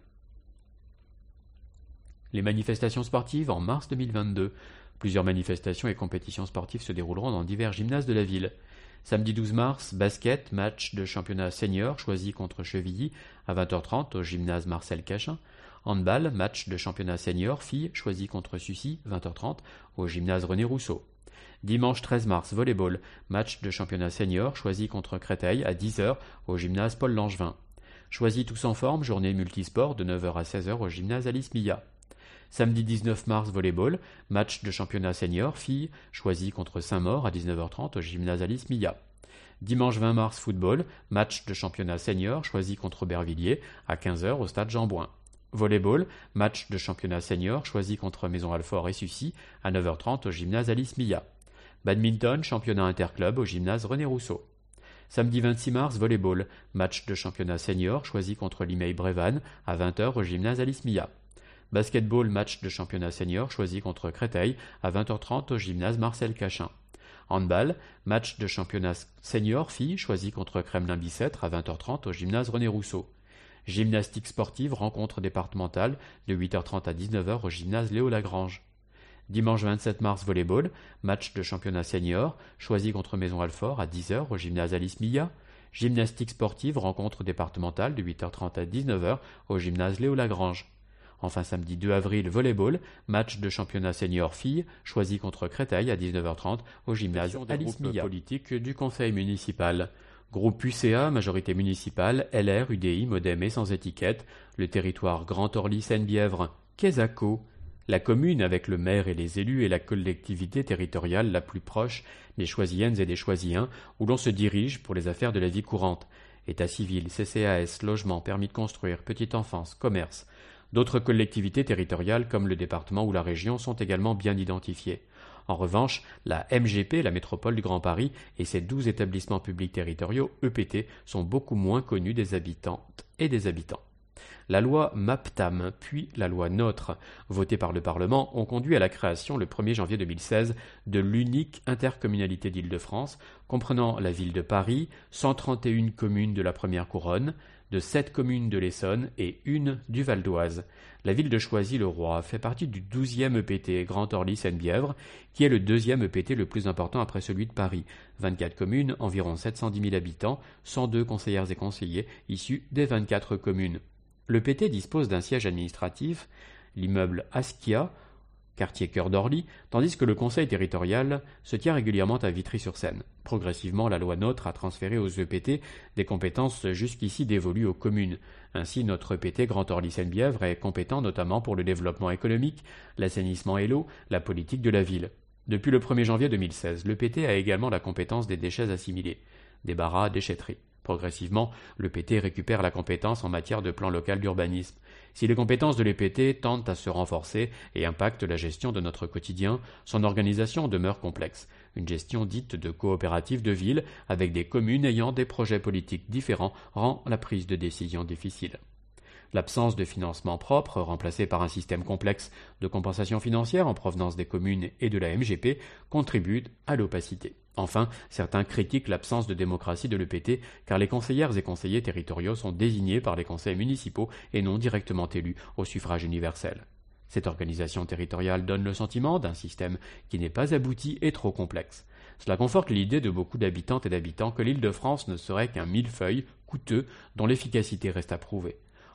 Les manifestations sportives en mars deux mille vingt-deux. Plusieurs manifestations et compétitions sportives se dérouleront dans divers gymnases de la ville. Samedi douze mars, basket, match de championnat senior Choisy contre Chevilly à vingt heures trente au gymnase Marcel Cachin. Handball, match de championnat senior filles Choisy contre Sucy, vingt heures trente au gymnase René Rousseau. Dimanche treize mars, volleyball, match de championnat senior Choisy contre Créteil à dix heures au gymnase Paul Langevin. Choisy tous en forme, journée multisport de neuf heures à seize heures au gymnase Alice Millat. Samedi dix-neuf mars, volleyball, match de championnat senior, filles, Choisy contre Saint-Maur à dix-neuf heures trente au gymnase Alice Millat. Dimanche vingt mars, football, match de championnat senior, Choisy contre Aubervilliers à quinze heures au stade Jean-Bouin. Volleyball, match de championnat senior, Choisy contre Maison-Alfort et Sucy à neuf heures trente au gymnase Alice Millat. Badminton, championnat interclub au gymnase René Rousseau. Samedi vingt-six mars, volleyball, match de championnat senior, Choisy contre Limay-Brévannes à vingt heures au gymnase Alice Millat. Basketball, match de championnat senior, Choisy contre Créteil à vingt heures trente au gymnase Marcel Cachin. Handball, match de championnat senior, filles, Choisy contre Kremlin-Bicêtre à vingt heures trente au gymnase René Rousseau. Gymnastique sportive, rencontre départementale de huit heures trente à dix-neuf heures au gymnase Léo Lagrange. Dimanche vingt-sept mars, volleyball, match de championnat senior, Choisy contre Maison-Alfort à dix heures au gymnase Alice Millat. Gymnastique sportive, rencontre départementale de huit heures trente à dix-neuf heures au gymnase Léo Lagrange. Enfin, samedi deux avril, volleyball, match de championnat senior filles, Choisy contre Créteil à dix-neuf heures trente au gymnase Alice Millat. Politique du conseil municipal. Groupe U C A, majorité municipale, L R, U D I, Modem et sans étiquette, le territoire Grand Orly Seine-Bièvre, Quesaco. La commune, avec le maire et les élus, est la collectivité territoriale la plus proche des Choisyennes et des Choisyens, où l'on se dirige pour les affaires de la vie courante. État civil, C C A S, logement, permis de construire, petite enfance, commerce. D'autres collectivités territoriales comme le département ou la région sont également bien identifiées. En revanche, la M G P, la métropole du Grand Paris, et ses douze établissements publics territoriaux, E P T, sont beaucoup moins connus des habitantes et des habitants. La loi MAPTAM, puis la loi NOTRe, votée par le Parlement, ont conduit à la création le premier janvier deux mille seize de l'unique intercommunalité d'Île-de-France, comprenant la ville de Paris, cent trente et une communes de la première couronne, de sept communes de l'Essonne et une du Val d'Oise. La ville de Choisy-le-Roi fait partie du douzième E P T Grand Orly Seine-Bièvre, qui est le deuxième E P T le plus important après celui de Paris. vingt-quatre communes, environ sept cent dix mille habitants, cent deux conseillères et conseillers issus des vingt-quatre communes. L'E P T dispose d'un siège administratif, l'immeuble Askia, quartier cœur d'Orly, tandis que le conseil territorial se tient régulièrement à Vitry-sur-Seine. Progressivement, la loi NOTRe a transféré aux E P T des compétences jusqu'ici dévolues aux communes. Ainsi, notre E P T Grand Orly Seine-Bièvre est compétent notamment pour le développement économique, l'assainissement et l'eau, la politique de la ville. Depuis le premier janvier deux mille seize, l'E P T a également la compétence des déchets assimilés, débarras, déchetterie. Progressivement, l'E P T récupère la compétence en matière de plan local d'urbanisme. Si les compétences de l'E P T tendent à se renforcer et impactent la gestion de notre quotidien, son organisation demeure complexe. Une gestion dite de coopérative de ville, avec des communes ayant des projets politiques différents, rend la prise de décision difficile. L'absence de financement propre, remplacée par un système complexe de compensation financière en provenance des communes et de la M G P, contribue à l'opacité. Enfin, certains critiquent l'absence de démocratie de l'E P T, car les conseillères et conseillers territoriaux sont désignés par les conseils municipaux et non directement élus au suffrage universel. Cette organisation territoriale donne le sentiment d'un système qui n'est pas abouti et trop complexe. Cela conforte l'idée de beaucoup d'habitantes et d'habitants que l'Île-de-France ne serait qu'un millefeuille coûteux dont l'efficacité reste à prouver.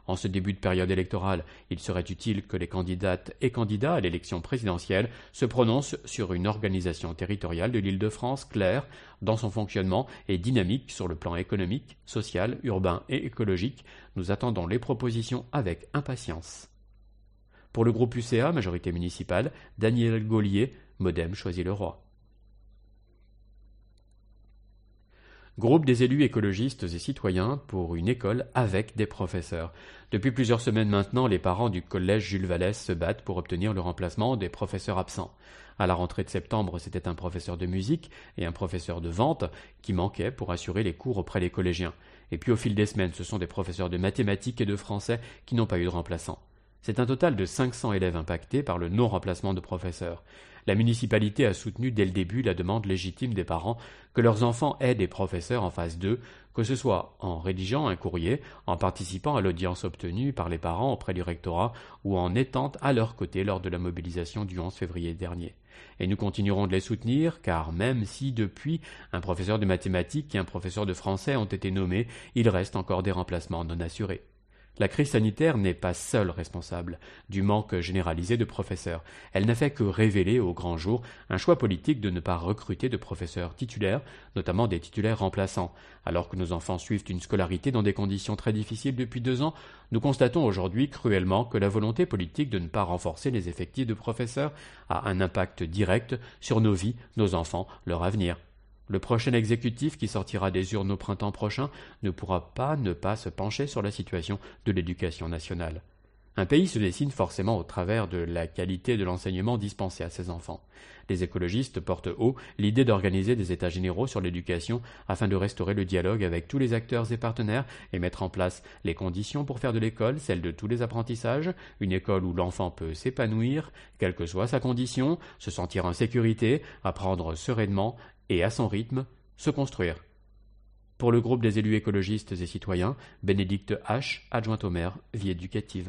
En ce début de période électorale, il serait utile que les candidates et candidats à l'élection présidentielle se prononcent sur une organisation territoriale de l'Île-de-France claire dans son fonctionnement et dynamique sur le plan économique, social, urbain et écologique. Nous attendons les propositions avec impatience. Pour le groupe U C A, majorité municipale, Daniel Gaulier, Modem choisit le roi. Groupe des élus écologistes et citoyens pour une école avec des professeurs. Depuis plusieurs semaines maintenant, les parents du collège Jules Vallès se battent pour obtenir le remplacement des professeurs absents. À la rentrée de septembre, c'était un professeur de musique et un professeur de vente qui manquaient pour assurer les cours auprès des collégiens. Et puis au fil des semaines, ce sont des professeurs de mathématiques et de français qui n'ont pas eu de remplaçant. C'est un total de cinq cents élèves impactés par le non-remplacement de professeurs. La municipalité a soutenu dès le début la demande légitime des parents que leurs enfants aient des professeurs en face d'eux, que ce soit en rédigeant un courrier, en participant à l'audience obtenue par les parents auprès du rectorat ou en étant à leur côté lors de la mobilisation du onze février dernier. Et nous continuerons de les soutenir, car même si depuis un professeur de mathématiques et un professeur de français ont été nommés, il reste encore des remplacements non assurés. La crise sanitaire n'est pas seule responsable du manque généralisé de professeurs. Elle n'a fait que révéler au grand jour un choix politique de ne pas recruter de professeurs titulaires, notamment des titulaires remplaçants. Alors que nos enfants suivent une scolarité dans des conditions très difficiles depuis deux ans, nous constatons aujourd'hui cruellement que la volonté politique de ne pas renforcer les effectifs de professeurs a un impact direct sur nos vies, nos enfants, leur avenir. Le prochain exécutif qui sortira des urnes au printemps prochain ne pourra pas ne pas se pencher sur la situation de l'éducation nationale. Un pays se dessine forcément au travers de la qualité de l'enseignement dispensé à ses enfants. Les écologistes portent haut l'idée d'organiser des états généraux sur l'éducation afin de restaurer le dialogue avec tous les acteurs et partenaires et mettre en place les conditions pour faire de l'école celle de tous les apprentissages, une école où l'enfant peut s'épanouir, quelle que soit sa condition, se sentir en sécurité, apprendre sereinement et à son rythme, se construire. Pour le groupe des élus écologistes et citoyens, Bénédicte H., adjointe au maire, vie éducative.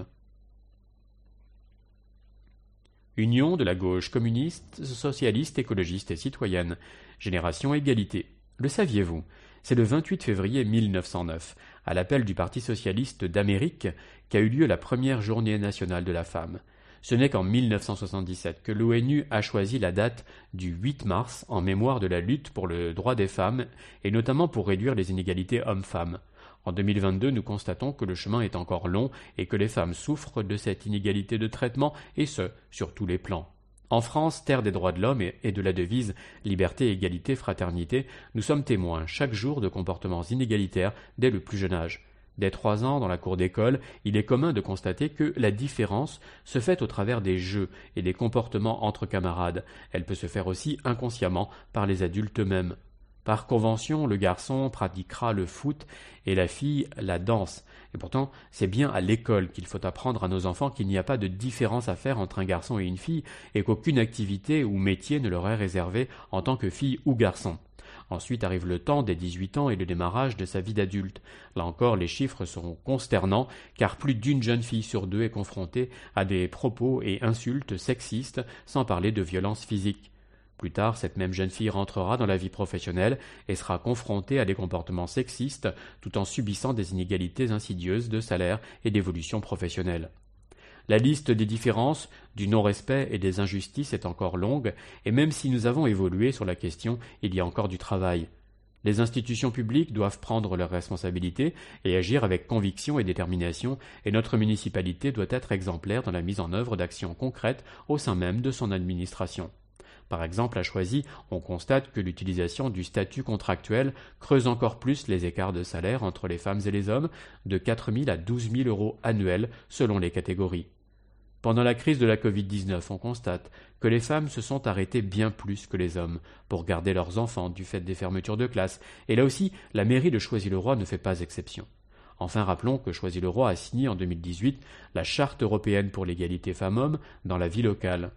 Union de la gauche communiste, socialiste, écologiste et citoyenne. Génération Égalité. Le saviez-vous? C'est le vingt-huit février mille neuf cent neuf, à l'appel du Parti socialiste d'Amérique, qu'a eu lieu la première journée nationale de la femme. Ce n'est qu'en mille neuf cent soixante-dix-sept que l'ONU a choisi la date du huit mars en mémoire de la lutte pour le droit des femmes et notamment pour réduire les inégalités hommes-femmes. En deux mille vingt-deux, nous constatons que le chemin est encore long et que les femmes souffrent de cette inégalité de traitement, et ce, sur tous les plans. En France, terre des droits de l'homme et de la devise « Liberté, égalité, fraternité », nous sommes témoins chaque jour de comportements inégalitaires dès le plus jeune âge. Dès trois ans, dans la cour d'école, il est commun de constater que la différence se fait au travers des jeux et des comportements entre camarades. Elle peut se faire aussi inconsciemment par les adultes eux-mêmes. Par convention, le garçon pratiquera le foot et la fille la danse. Et pourtant, c'est bien à l'école qu'il faut apprendre à nos enfants qu'il n'y a pas de différence à faire entre un garçon et une fille et qu'aucune activité ou métier ne leur est réservé en tant que fille ou garçon. Ensuite arrive le temps des dix-huit ans et le démarrage de sa vie d'adulte. Là encore, les chiffres seront consternants, car plus d'une jeune fille sur deux est confrontée à des propos et insultes sexistes, sans parler de violences physiques. Plus tard, cette même jeune fille rentrera dans la vie professionnelle et sera confrontée à des comportements sexistes, tout en subissant des inégalités insidieuses de salaire et d'évolution professionnelle. La liste des différences, du non-respect et des injustices est encore longue, et même si nous avons évolué sur la question, il y a encore du travail. Les institutions publiques doivent prendre leurs responsabilités et agir avec conviction et détermination, et notre municipalité doit être exemplaire dans la mise en œuvre d'actions concrètes au sein même de son administration. Par exemple, à Choisy, on constate que l'utilisation du statut contractuel creuse encore plus les écarts de salaire entre les femmes et les hommes, de quatre mille à douze mille euros annuels selon les catégories. Pendant la crise de la covid dix-neuf, on constate que les femmes se sont arrêtées bien plus que les hommes pour garder leurs enfants du fait des fermetures de classes, et là aussi, la mairie de Choisy-le-Roi ne fait pas exception. Enfin, rappelons que Choisy-le-Roi a signé en deux mille dix-huit la Charte européenne pour l'égalité femmes-hommes dans la vie locale.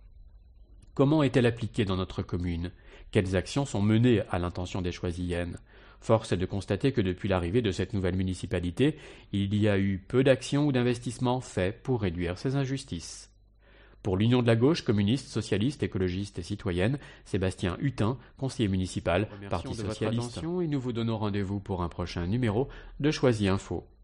Comment est-elle appliquée dans notre commune? Quelles actions sont menées à l'intention des Choisyennes? Force est de constater que depuis l'arrivée de cette nouvelle municipalité, il y a eu peu d'actions ou d'investissements faits pour réduire ces injustices. Pour l'Union de la gauche, communiste, socialiste, écologiste et citoyenne, Sébastien Hutin, conseiller municipal, Parti socialiste. Et nous vous donnons rendez-vous pour un prochain numéro de Choisy Info.